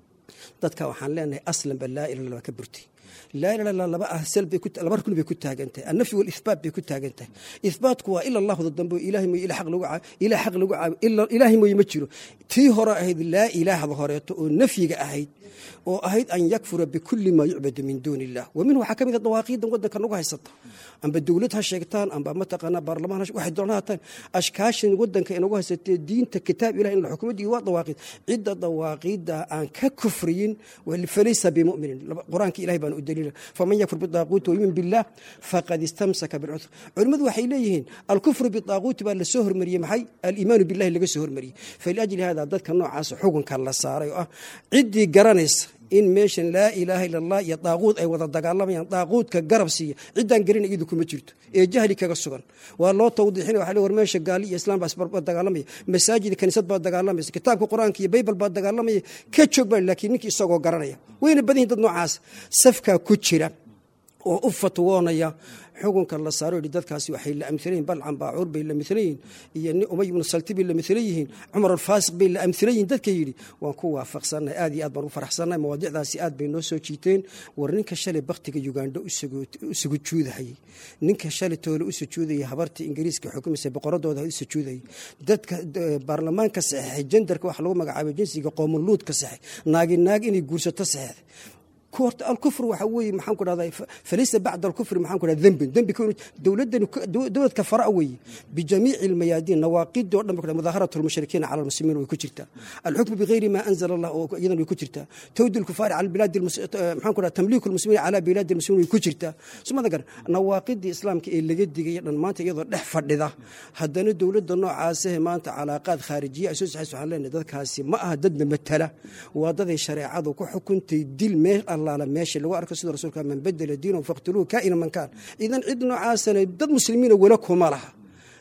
dadka waxaan leenahay aslanba laa ilaha illa ka burtay laa ilaha illa laba ahsal bay ku laba rukun bay ku taagantahay annafy wal ithbaat bay ku taagantahay ithbaatku waa ila allah wada dambe ilaahay ma ila xaq lagu caab ila xaq lagu caab ila ilaahay ma jiro tii hore ahayd laa ilaha horeeto oo nafyiga ahayd oo ahayd an yakfura bikulli ma yucbadu min duuni illah wa minhu waxaa ka mid a dawaaqiidda waddanka nagu haysata amba dowlad ha sheegtaan amba mataqaanaa baarlamaan waxay doonaan hataan ashkaashan waddanka inagu haysatee diinta kitaab ilahi in la xukumo diin waa dawaaqiid cidda dawaaqiidda aan ka kufriyin falaysa bimu'minin qur-aanka ilahi baan u daliila faman yakfur bidaaquuti wayumin billah faqad istamsaka bilcuthur culimmadu waxay leeyihiin alkufru bidaaquuti baa lasoo hormariyey maxay aliimaanu billahi laga soo hormariyey faliajli hada dadka noocaas xukunka la saaray oo ah ciddii garanaysa in meeshan laa ilaaha illa allah iyo daaquud ay wada dagaalamayaan daaquudka garab siiya ciddaan garin iyadu kuma jirto ee jahli kaga sugan waa loo tawdiixin waxa la war meesha gaali iyo islaam baa isbarbar dagaalamaya masaajid kaniisad baa dagaalamaysa kitaabka quraanka iyo bible baa dagaalamaya ka joog baa laakiin ninkii isagoo garanaya wayna badan dad noocaas safka ku jira oo u fatwoonaya xukunka la saaro dadkaasi waxay la amthalayn balcan baacuur bay la mithalayn iyo ni umay ibn saltibi la mithalayn umar al-fasiq bay la amthalayn dadka yiri waan ku waafaqsanay aad iyo aad baan u faraxsanay mawaadiicdaasi aad bay noo soo jiiteen war ninka shalay baqtiga Uganda u sugu juudahay ninka shalay toole u sujuuday habartii ingiriiska xukumaysa boqoradooda u sujuuday dadka baarlamaanka saxay genderka wax lagu magacaabay jinsiga qoomuluud ka saxay naagi naag inay guursato saxay كورت الكفر وحوي محن كنا ذا فليس بعد الكفر محن كنا ذنب ذنب يكون دولة دولة كفر قوي بجميع الميادين نواقيد دولة مظاهرة المشركين على المسلمين ويكشرتا الحكم بغير ما أنزل الله أيضا ويكشرتا تود الكفار على البلاد المس... محن كنا تمليك المسلمين على بلاد المسلمين ويكشرتا ثم ذكر نواقيد الإسلام اللي جد جدا ما أنت يقدر نحفر ذا هدنا دولة النوع عاسه ما أنت علاقات خارجية أساس حس على إن ذاك هاسي ما هددنا متلا وهذا الشريعة ذو حكم تدل مه الله لما ماشي لو أركز سيد رسولك من بدل دينهم فاقتلوه كائنا من كان إذن عدنا عاسنا ضد مسلمين ولكهم لها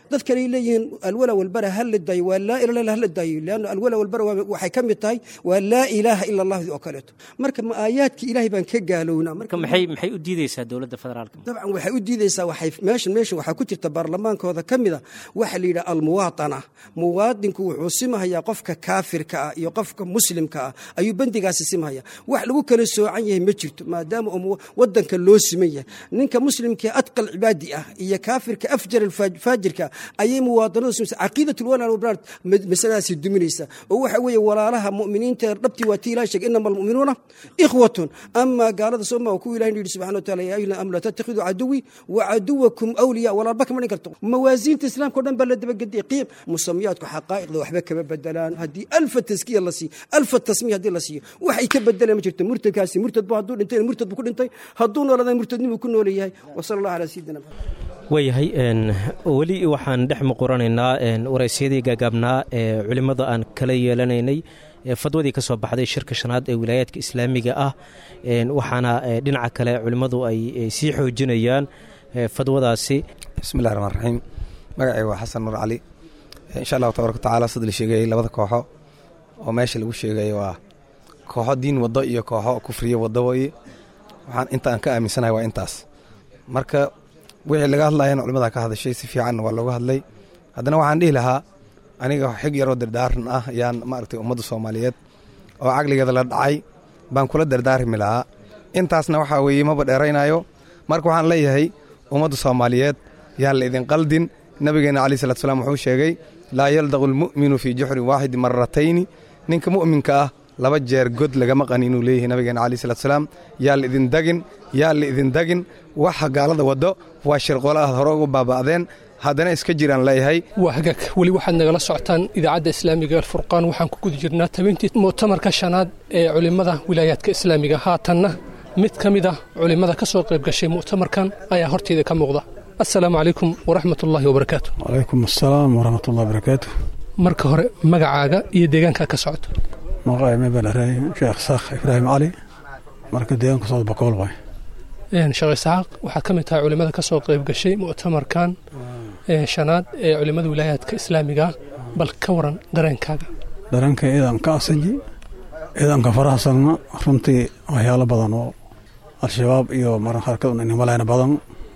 dad kale leeyihiin alwala walbara hal daay waa laa ilaaha illa hal daay laana alwala walbara waxay ka mid tahay waa laa ilaaha illa allah oo kaleeto marka ma aayaadki ilaahay baan ka gaalowna marka maxay maxay u diidaysaa dawladda federaalka dabcan waxay u diidaysaa waxay meeshan meeshan waxa ku jirta baarlamaankooda kamida waxa la yiraahdo al muwaatana muwaadinku wuxuu simahayaa qofka kaafirka ah iyo qofka muslimka ah ayuu bandigaasi simahaya wax lagu kala soocan yahay ma jirto maadaama uu wadanka loo siman yahay ninka muslimka adqal cibaadi ah iyo kaafirka afjar faajirka ayay muwaadinadu simsa aqeedatul wala wal barad masalaasi duminaysa oo waxa weeye walaalaha muuminiinta dhabti waa tiila sheeg inama almu'minuuna ikhwatun amma gaalada Soomaa ku ilaahay yiri subhanahu wa ta'ala ya ayyuhal amla tattakhidhu aduwi wa aduwakum awliya wala bak ma karto mawaaziinta islaamka dhan baa la daba gaday qiim musamiyaadku xaqaa'iqda waxba kama bedelaan hadii alf taskiya la si alf tasmiya hadii la siiyo waxay ka bedelaan ma jirto murtadkaasi murtad baa haduu dhintay murtad buu ku dhintay haduu nooladay murtadnimo ku nooleeyahay wa sallallahu ala sayyidina wayahay een wali waxaan dhex muquranaynaa een waraysyadii gaagabnaa ee culimada aan kala yeelanaynay fadwadii ka soo baxday shirka shanaad ee wilaayadka islaamiga ah een waxaana dhinaca kale culimadu ay sii xoojinayaan fadwadaasi bismillaahir rahmaanir rahiim magacay waa xasan nur cali insha Allah tabaaraka taala sidii sheegay labada kooxo oo meesha lagu sheegay waa kooxo diin wado iyo kooxo kufriye wado way waxaan inta aan ka aaminsanahay waa intaas marka wixii laga hadlayeen culimada ka hadashay si fiican waa looga hadlay haddana waxaan dhihi lahaa aniga xig yar oo dardaaran ah yaan maaragtay ummadda Soomaaliyeed oo caqligeeda la dhacay baan kula dardaarmi lahaa intaasna waxa weeye ma badheeraynayo marka waxaan leeyahay ummadda Soomaaliyeed yaa la idin qaldin nabigeena kaleey salaatu salaam wuxuu sheegay laa yaldaqul mu'minu fi juhri waahid marratayn ninka mu'minka ah laba jeer god laga maqan inuu leeyahay nabigeena kaleey salaatu salaam yaa la idin dagin yaa la idin dagin waxa gaalada wado waa shirqoolaha hore ugu baaba'deen haddana iska jiraan leeyahay waa hagaag wali waxaad nagala socotaan idaacadda islaamiga alfurqaan waxaan ku guda jirnaa tabintii mu'tamarka shanaad ee culimada wilaayaadka islaamiga haatanna mid ka mid ah culimada ka soo qayb gashay mu'tamarkan ayaa horteeda ka muuqda assalaamu calaykum waraxmatullaahi wabarakaatu wacalaykum assalaam waraxmatullahi wabarakaatu marka hore magacaaga iyo deegaanka ka socoto magacay mabalaray sheekh saakh ibraahim cali marka deegaanka soo bakool way een sheekh saakh waxa kamid tahay culimada ka soo qayb gashay mu'tamarkan ee shanaad ee culimada wilaayaadka islaamiga bal ka waran dareenkaaga dareenka idan ka asanji idan ka faraxsanna runtii waxyaalo badan oo al-shabaab iyo maran harkaduna in malayn badan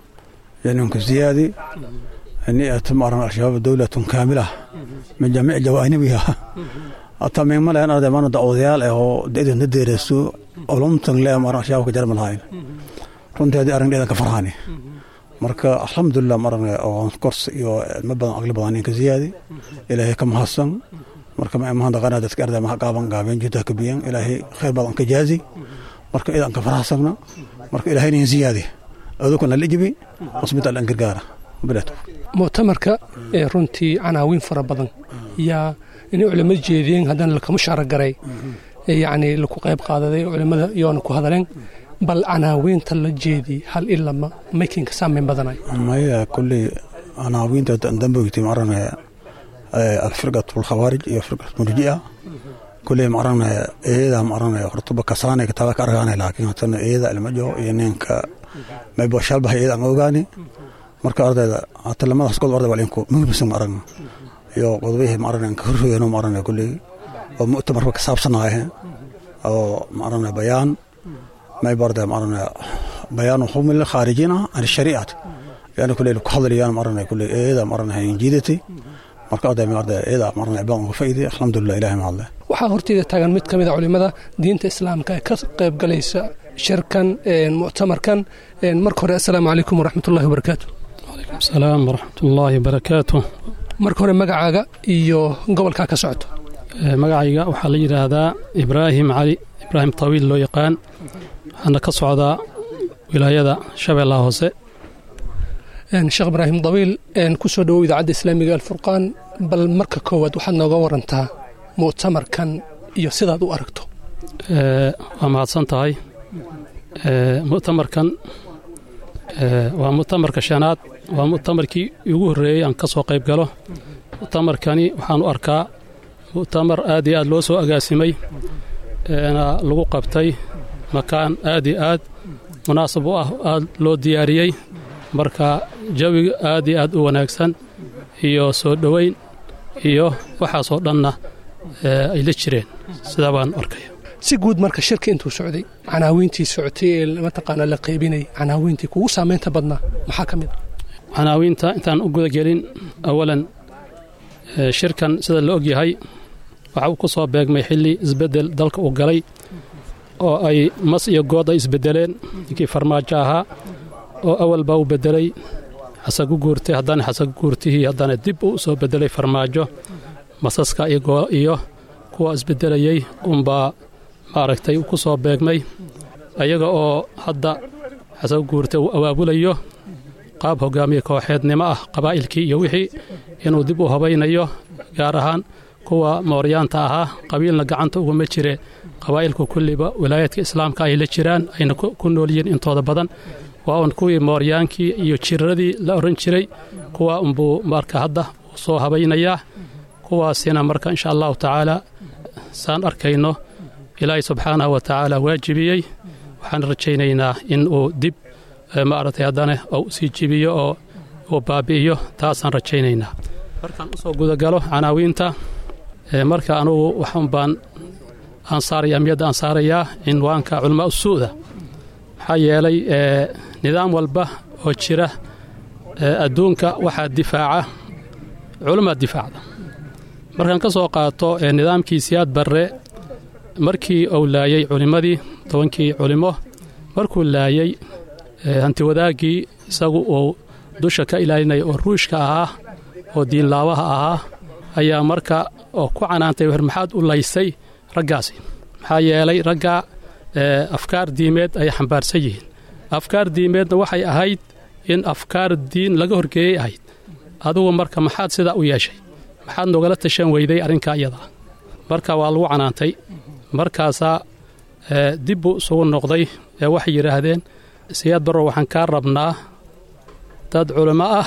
يعني كزيادة أني أتمرن الشباب دولة كاملة من جميع جوانبها أتمنى ما لأن هذا ما ندعو ذيال أو إذا ندرسه علوم تنقل مرة شباب كجرم الهاين كنت هذه أرن إذا كفرهاني مركا الحمد لله مرة أو كورس يو مبنى أغلب ضاني كزيادة إلى هيك محسن مركا ما هذا غنا تذكر ذا ما قابن قابن جدا كبيان إلى هي خير بدن كجازي مركا إذا كفرهاسنا مركا إلى هي زيادة أذكرنا الإجابي أصبت الأنقرقارة بلاتو مؤتمرك رنتي عناوين فربضن يا إني علماء جيدين هذا لك مش عرقري يعني لكو قيب قادة علماء يونكو هذا لين بل عناوين تلجيدي هل إلا ما ميكين كسام من بدناي ما هي كل عناوين تندمج تمرنا الفرقة والخوارج هي فرقة مرجئة كل مرنا إذا مرنا رطبة كسانة كتابك أرغاني لكن هتنا إذا المجو ينينك ما يبغى شلبه إذا أوغاني مركا أرض هذا حتى لما أسقط أرض بالإنكو مو بس مرنا يو قضيه مرنا كهرو ينو مرنا كله ومؤتمر كساب صناعه أو مرنا بيان ما يبغى مرنا بيان حكم الخارجين عن الشريعة يعني كله كحضر يعني مرنا كله إذا مرنا هي جدتي مركا أرض ما أرض إذا مرنا عبان وفيدي الحمد لله إله مع الله waxaa horteeda taagan mid kamid ah culimada diinta islaamka ee ka qayb galaysa shirkan ee mu'tamarkan ee marka hore assalaamu calaykum waraxmatullaahi wabarakaatu wacalaykum assalaam waraxmatullaahi wabarakaatu marka hore magacaaga iyo gobolka ka socoto magacayga waxaa la yiraahdaa ibraahim cali ibraahim tawiil loo yaqaan waxaana ka socdaa wilaayada shabeellaha hoose een sheekh ibraahim tawiil een ku soo dhawow idaacadda islaamiga alfurqaan bal marka koowaad waxaad nooga warantaa mu'tamarkan iyo sidaad u aragto waa mahadsan tahay mu'tamarkan waa mu'tamarka shanaad waa mu'tamarkii ugu horreeyey aan ka soo qayb galo mu'tamarkani waxaan u arkaa mu'tamar aad iyo aad loo soo agaasimay lagu qabtay makaan aad iyo aad munaasab u ah aad loo diyaariyey marka jawiga aad iyo aad u wanaagsan iyo soo dhoweyn iyo waxaasoo dhanna ay la jireen sidaa baan arkaya si guud marka shirka intuu socday canaawiintii socotay ee mataqaanaa la qaybinay canaawiintii kugu saamaynta badnaa maxaa ka mid ah canaawiinta intaan u gudagelin awalan shirkan sida la og yahay waxa uu ku soo beegmay xilli isbeddel dalka uu galay oo ay mas iyo good ay isbeddeleen ninkii farmaajo ahaa oo awal baa u beddelay xasagu guurtay haddana xasagu guurtihii haddana dib uu soo beddelay farmaajo masaska iyo kuwa isbeddelayey unbaa maaragtay ku soo beegmay ayaga oo hadda xasagu guurtay uu abaabulayo qaab hoggaamiye kooxeednimo ah qabaa'ilkii iyo wixii inuu dib u habaynayo gaar ahaan kuwa mooryaanta ahaa qabiilna gacanta uguma jire qabaa'ilku kulliba wilaayaadka islaamka ay la jiraan ayna ku nool yihiin intooda badan waa un kuwii mooryaankii iyo jiradii la odhan jiray kuwa unbuu marka hadda uu soo habaynayaa kuwaasina marka insha allahu tacaala saan arkayno ilaahay subxaanahu wa tacaala waajibiyey waxaan rajaynaynaa in uu dib maaragtay haddana uu sii jibiyo oo uu baabi'iyo taasaan rajaynaynaa markaan u soo gudagalo canaawiinta marka anugu waxun baan aan saaraya amiyadda aan saarayaa cinwaanka culamaa usuuda maxaa yeelay nidaam walba oo jira adduunka waxaa difaaca culamaa difaacda markaan ka soo qaato nidaamkii siyaad barre markii uu laayey culimmadii tobankii culimo markuu laayey hantiwadaaggii isagu uu dusha ka ilaalinaya oo ruushka ahaa oo diinlaabaha ahaa ayaa marka oo ku canaantay wer maxaad u laysay raggaasi maxaa yeelay ragga afkaar diimeed ay xambaarsan yihiin afkaar diimeedna waxay ahayd in afkaar diin laga horgeeyey ahayd adugu marka maxaad sidaa u yeeshay maxaad nogala tashan weyday arrinka iyadaa marka waa lagu canaantay markaasaa dib buu isugu noqday ee waxay yidhaahdeen siyaad barro waxaan kaa rabnaa dad culimo ah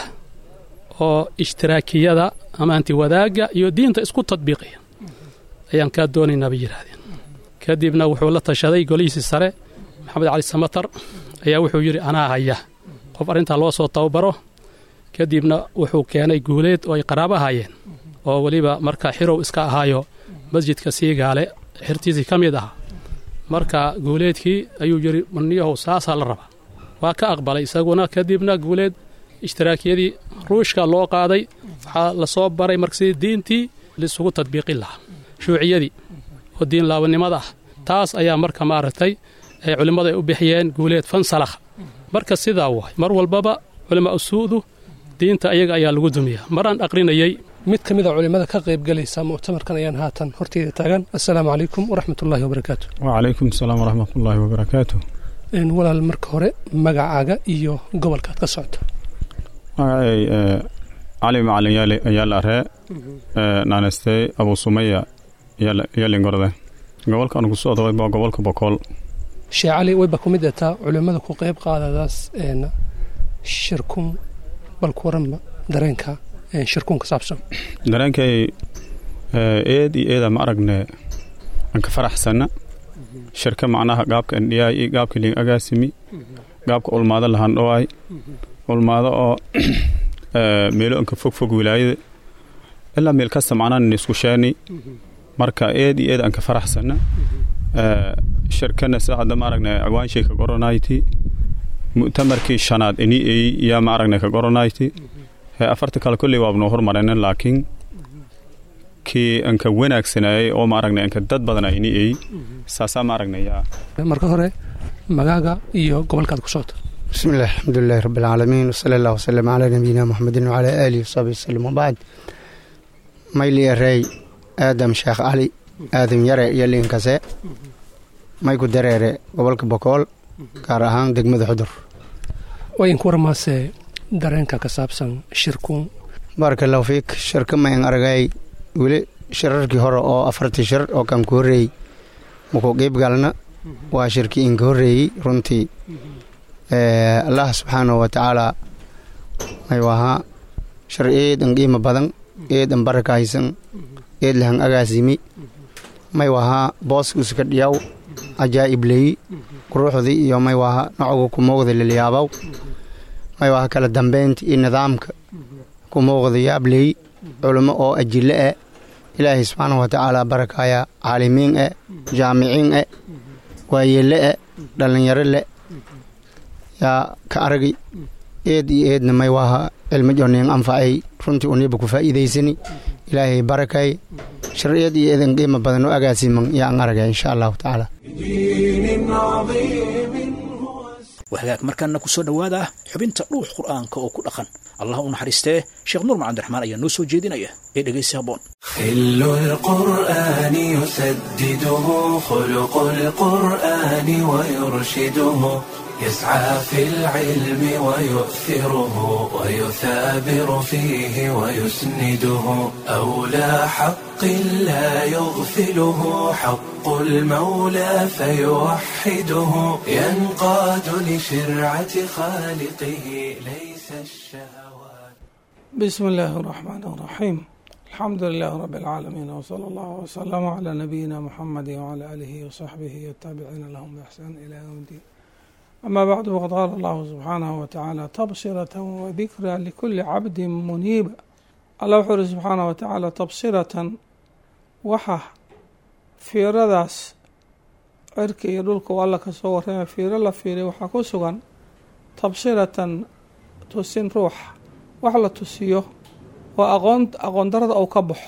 oo ishtiraakiyada ama antiwadaagga iyo diinta isku tadbiiqaya ayaan kaa doonaynaa bay yidhaahdeen kadibna wuxuu la tashaday golihiisii sare maxamed cali samatar ayaa wuxuu yidhi anaa haya qof arrintaa loo soo tababaro kadibna wuxuu keenay guuleed oo ay qaraabo haayeen oo weliba marka xirow iska ahaayo masjidka siigaale xirtiisii ka mid ahaa marka guuleedkii ayuu yidhi maniyahow saasaa la rabaa waa ka aqbalay isaguna kadibna guuleed ishtiraakiyadii ruushka loo qaaday waxaa la soo baray marka sidii diintii laisugu tadbiiqin lahaa shuuciyadii oo diin laabanimada ah taas ayaa marka maaragtay ay culimmadu ay u bixiyeen guuleed fansalakh marka sidaa waay mar walbaba culamaa usuudu diinta ayaga ayaa lagu dumiyaa maraan aqrinayey mid ka mid a culimmada ka qaybgalaysa mu'tamarkan ayaan haatan horteyda taagan assalaamu calaykum waraxmatullaahi wabarakaatu wacalaykum asalaam waraxmatullaahi wabarakaatu walaal marka hore magacaaga iyo gobolkaad ka socto magacay cali macalin yaali ayaa la aree naanestey abuu sumaya yaalingorde gobolka anu ku socda waa gobolka bokool shee cali wayba ku mid ataa culimmada ku qayb qaadadaas shirkun bal ku waranba dareenka shirkun ka saabsan dareenkay eed iyo eeda ma aragne aan ka faraxsanna shirka macnaha gaabka ndhiyaay iyo gaabka liin agaasimi gaabka ulmaado lahaan dhowaay ulmaado oo meelo anka fog fog wilaayada ilaa meel kasta macnaha isku sheeni marka eed iyo eed aan ka faraxsanna shirkana sida hadda ma aragne cawaanshay ka goranayti mu'tamarkii shanaad ini ay yaa ma aragne ka goranayti afarta kale kolley waabnoo hormarayna laakiin kii anka wanaagsanayay oo ma aragne anka dad badan ini ay saasaa ma aragnayaa marka hore magaaga iyo gobolkaad ku socota بسم الله الحمد لله رب العالمين وصلى الله وسلم على نبينا محمد وعلى آله وصحبه وسلم وبعد مايلي الري آدم شيخ علي آدم يرى يلي انكسي مايكو دريري وبالك بقول كارهان دقمد حضر وين كورا ماسي dareenka ka saabsan shirkuun baaraka allahu fiik shirka mayn aragay weli shirarkii hore oo afartii shir oo kan ku horreeyey makuu qeyb galna waa shirkii inka horreeyey runtii allah subxaanahu wa tacaala may wahaa shir eed an qiimo badan eed an barakaysan eed lahan agaasimi may wahaa booskuuska dhiyaw cajaa'ib leeyi quruxdii iyo may wahaa nocoga ku moogda liliyaabaw may waha kala dambeynta iyo nidaamka ku muuqda yaabley culimo oo ajille eh ilaahay subxaanahu watacaala barakaya caalimiin eh jaamiciin eh waayele eh dhallinyaro le yaa ka aragi eed iyo eedna may waaha cilmi jonin anfacay runtii uniba ku faa'iidaysani ilaahay barakay sharciyad iyo eedan qiimo badan oo agaasiman yaan aragay insha allahu tacaala وهذاك مركنا كسو دوادا xubinta dhuux quraanka oo ku dhaqan Allah u naxariistee Sheekh Nuur Macaan Raxmaan ayaa noo soo jeedinaya ee dhageysi haboon خل القرآن يسدده خلق القرآن ويرشده يسعى في العلم ويؤثره ويثابر فيه ويسنده أولى حق لا يغفله حق المولى فيوحده ينقاد لشرعة خالقه ليس الشهوات. بسم الله الرحمن الرحيم. الحمد لله رب العالمين وصلى الله وسلم على نبينا محمد وعلى آله وصحبه والتابعين لهم بإحسان إلى يوم الدين. أما بعد وقد قال الله سبحانه وتعالى تبصرة وذكرى لكل عبد منيب. الله حر سبحانه وتعالى تبصرة وحا في رداس عركي يدلك والله كصور في رلا في وحا كسوغا تبصرة تسين روح وحلا تسيو وأقون أقون درد أو كبح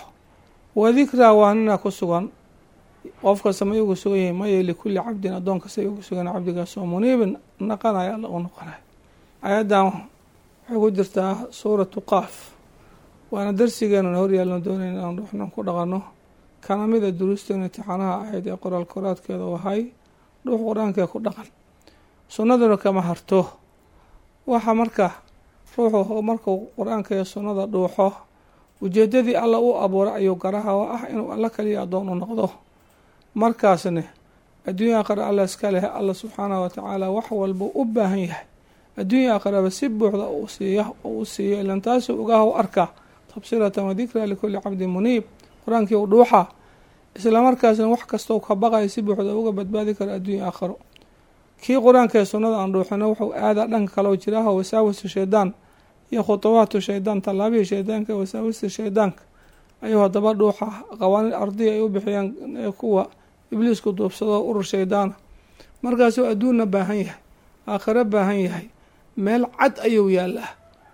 وذكرى وأننا كسوغا qofka sameeyo ugu sugan ma yeeli kulli cabdin adoonka say ugu sugan cabdigaas oo muniibin naqanaya la u noqonay ayadan waxay ku jirtaa suuratu qaaf waana darsigeena hor yaalno doonayna aan ruuxna ku dhaqano kana mid ah duruusta imtixaanaha ahayd ee qoraal qoraadkeeda wahay ruux quraanka ku dhaqan sunnaduna kama harto waxa marka ruuxu marka quraanka iyo sunnada dhuuxo ujeedadii alla uu abuuray ayuu garaha oo ah inuu alla kaliya adoon u noqdo markaasna adduunya aakhira alla iska leh alla subxaanahu watacaala wax walba u baahan yahay adduunya aakhiraba si buuxda uu siiya uu siiyo ilan taasuu ogaha u arkaa tabsiratan wa dikra likulli cabdin muniib qur-aankii u dhuuxa isla markaasna wax kastoo ka baqaya si buuxda uga badbaadi kara adduunya aakhiro kii qur-aanka ee sunnada aan dhuuxina wuxuu aadaa dhanka kaloo jiraha wasaawisu shaydaan iyo khutubaatu shaydaan tallaabihii shaydaanka wasaawista shaydaanka ayuu haddaba dhuuxa qawaaniin ardiya ay u bixiyaan kuwa ibliisku duubsado urur shaydaana markaasuu adduunna baahan yahay aakhiro baahan yahay meel cad ayuu yaallaa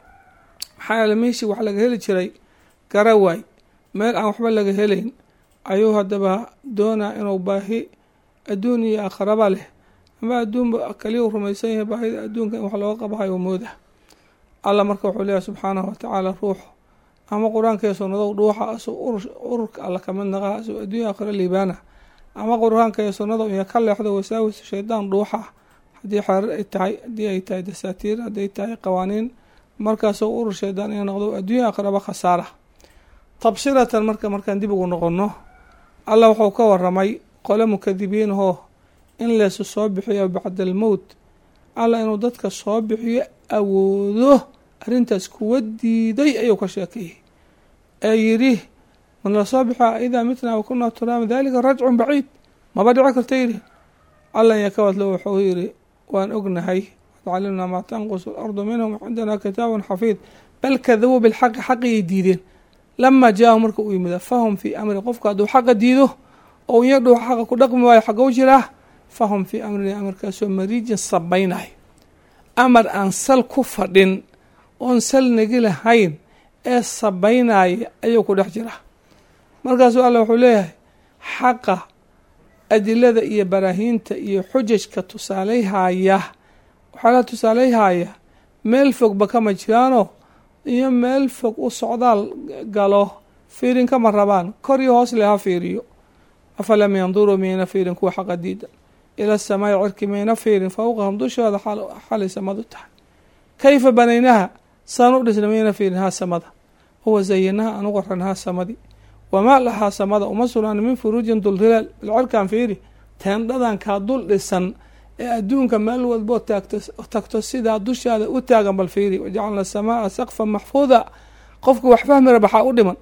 maxaa yeele meeshii wax laga heli jiray garawaay meel aan waxba laga helayn ayuu haddaba doonaa inuu baahi adduun iyo aakhiraba leh ama adduunba kaliya u rumaysan yahay baahida adduunka in wax looga qabahayo mooda alla marka wuxuu leeyahay subxaanahu watacaala ruuxu ama qur-aanka iyo sunnado dhuuxa asuu ururka alla kamid naqaa asuu adduunya aakhiro liibaana ama qur-aanka iyo sunnada iyo ka leexdo wasaawis shaydaan dhuuxa haddii xeerar ay tahay haddii ay tahay dasaatiir hadday tahay qawaaniin markaasoo urur shaydaan ina noqdo adduunya aakhiraba khasaara tabsiratan marka markaan dib ugu noqono alla wuxuu ka waramay qole mukadibiinahoo in leesu soo bixiyo bacda almowt alla inuu dadka soo bixiyo awoodo arrintaas kuwa diiday ayuu ka sheekeeyey ee yidhi man la soo bixaa idaa mitnaa wakunaa turaama dalika rajcun baciid maba dhici karta yidhi alla ya ka wadlo wuxuu yidhi waan ognahay qad calimnaa maa tanqusu alardu minhum cindanaa kitaabun xafiid bal kadabuu bilxaqi xaqiyay diideen lamaa jaahu marka uu yimida fahum fii amri qofka hadduu xaqa diido oo iyadhuu xaqa ku dhaqmi waayo xagow jiraa fahum fii amri amarkaasoo mariijin sabaynayo amar aan sal ku fadhin oon sal nagi lahayn ee sabaynaya ayuu ku dhex jiraa markaasuu alla wuxuu leeyahay xaqa adilada iyo baraahiinta iyo xujajka tusaaleyhaya waxaa la tusaaleyhaya meel fogba kama jiraano iyo meel fog u socdaal galo fiirin kama rabaan kor iyo hoos le ha fiiriyo afalam yanduruu miyayna fiirin kuwa xaqa diida ila samaa'i cirki mayna fiirin fawqahum dushooda xalay samadu tahay kayfa banaynaha saan u dhisna mayna fiirin haa samada huwa zayanaha aan u qoranhaa samadii wamaa lahaa samada uma sugnaan min furuujin dulhilaal bilcirkaan fiiri teendhadan kaa dul dhisan ee adduunka meel walboo taagto tagto sidaa dushaada u taagan bal fiiri wajacalna asamaa'a saqfan maxfuuda qofka wax fahmi rabaxaa u dhiman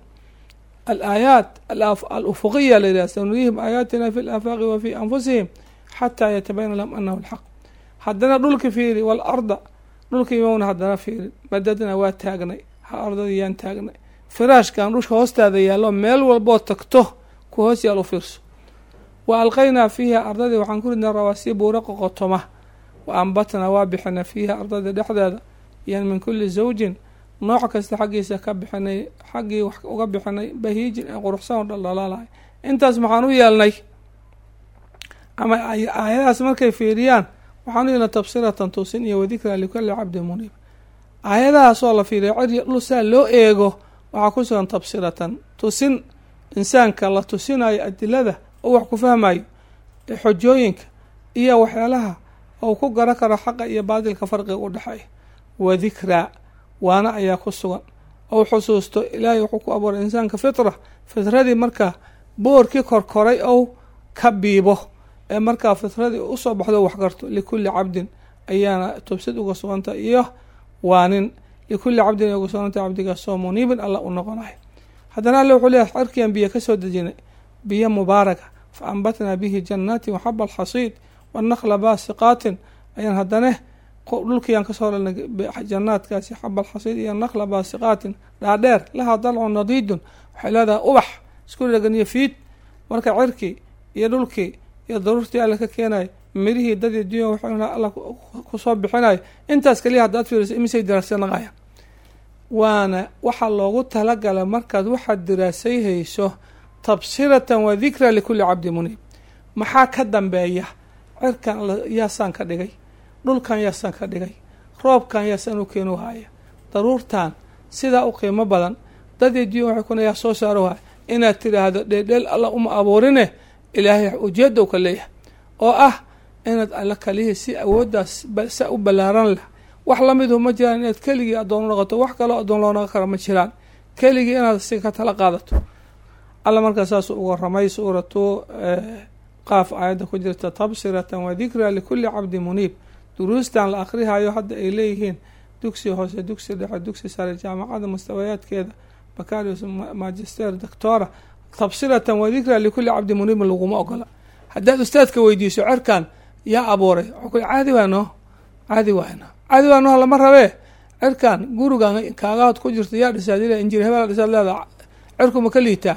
alaayaat alufuqiya la yidhaha sanurihim aayaatina fi laafaaqi wa fii anfusihim xataa yatabayana lahum anahu lxaq haddana dhulki fiiri waalarda dhulka imowna haddana fiirin madadna waa taagnay ardadii yaan taagnay firaashkan dhusha hoostaada yaallo meel walboo tagto ku hoos yaal u fiirso wa alqaynaa fiiha ardadii waxaan ku ridnay rawaasiya buura qoqotoma wa ambatnaa waa bixinay fiiha ardadii dhexdeeda yan min kulli zawjin nooc kasta xaggiisa ka bixinay xaggii wax uga bixinay bahiijin ee quruxsan oo dhaldhalaalahay intaas maxaan u yeelnay ama aayadahaas markay fiiriyaan waxaan u yeelnay tabsiratan tusin iyo wadikraa likulli cabdin muniib aayadahaasoo la fiiriya cir dhul saa loo eego waxaa ku sugan tabsiratan tusin insaanka la tusinayo adilada oo wax ku fahmayo xojooyinka iyo waxyaalaha ou ku garan karo xaqa iyo baadilka farqiga u dhexeeya wadikraa waana ayaa ku sugan ou xusuusto ilaahay wuxuu ku abuuray insaanka fitra fitradii markaa boorkii korkoray ou ka biibo ee markaa fitradii usoo baxdo wax garto likulli cabdin ayaana tubsid uga suganta iyo waanin likulli cabdin ay uga suganta cabdigaasoo muniibin alla u noqonayo haddana alle wuxuu leeyahay cirkian biyo kasoo dejinay biyo mubaaraka fa ambatnaa bihi jannaatin waxaba alxasiid wanakla baasiqaatin ayaan haddane dhulkiiyaan kasoo helnay jannaadkaasi xaba alxasiid iyo nakla baasiqaatin dhaadheer lahaa dalcun nadiidun waxay leedahay ubax isku dhegan iyo fiid marka cirkii iyo dhulkii iyo daruurtii alle ka keenayo mirihii dadii dunya waxuu alla kusoo bixinayo intaas kaliya haddaad fiiriso imisay diraasyanaqayaan waana waxaa loogu talagalay markaad waxaad diraasay hayso tabsiratan wa dikra likulli cabdi muniib maxaa ka dambeeya cirkan yaasaan ka dhigay dhulkan yaasaan ka dhigay roobkan yaasaan u keenu haya daruurtan sidaa u qiimo badan dadii dunya waxay kuna yaa soo saaro haya inaad tidhaahdo dheeldheel alla uma abuurine ilaahay ujeedow ka leeyahay oo ah inaad alla kalihii si awooddaas sa u ballaaran leh wax lamidu ma jiraan inaad keligii addoon u noqoto wax kaloo addoon loo noqon kara ma jiraan keligii inaad si ka tala qaadato alla markaa saasuu uga ramay suuratu qaaf aayadda ku jirta tabsiratan wa dikraa likulli cabdi muniib duruustan la akhrihayo hadda ay leeyihiin dugsi hoose dugsi dhexe dugsi sare jaamacada mustawayaadkeeda bakarius magister doctora tabsiratan wa dikraa likulli cabdi muniibin laguma ogola haddaad ustaadka weydiiso cerkan yaa abuuray caadi waano caadi waano caadi waano lama rabee cerkan gurigan kaagaad ku jirta yaa dhisaad injir hebel dhisaad leeda cerkuma ka liitaa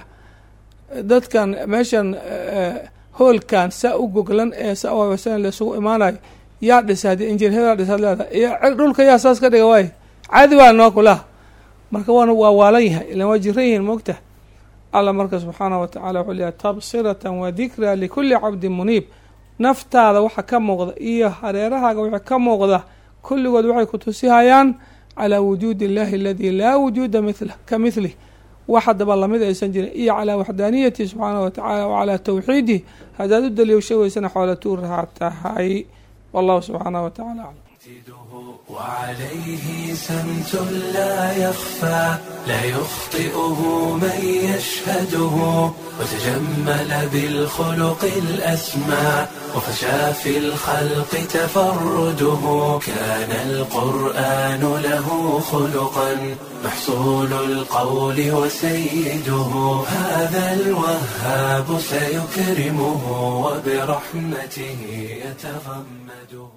dadkan meeshan hoolkan saa u goglan ee saa laysugu imaanayo yaa dhisaad injir hebel dhisaad leeda iyo dhulka yaa saas ka dhiga waay caadi waano kulaha marka waana waa waalan yahay ilan waa jiran yihiin moogta alla marka subxaanahu watacaala wuxuu leeyahay tabsiratan wa dikraa likulli cabdin muniib naftaada waxa ka muuqda iyo hareerahaaga waxa ka muuqda kulligood waxay ku tusihayaan calaa wujuudi illahi aladii laa wujuuda mila ka milih wax haddaba lamid aysan jirin iyo calaa waxdaaniyatihi subxaanahu watacaala wa calaa tawxiidihi haddaad u daliisho weysana xoolatuu rahaa tahay wallahu subxaanahu watacaala aclam وعليه سمت لا يخفى لا يخطئه من يشهده وتجمل بالخلق الأسمى وفشى في الخلق تفرده كان القرآن له خلقا محصول القول وسيده هذا الوهاب سيكرمه وبرحمته يتغمده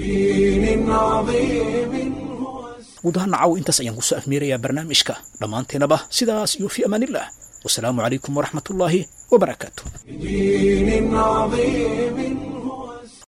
guud ahaan nacaw intaas ayaan kusoo afmeerayaa barnaamijka dhammaanteenaba sidaas iyo fi amaan illah wasalaamu calaykum waraxmat ullaahi wabarakaatu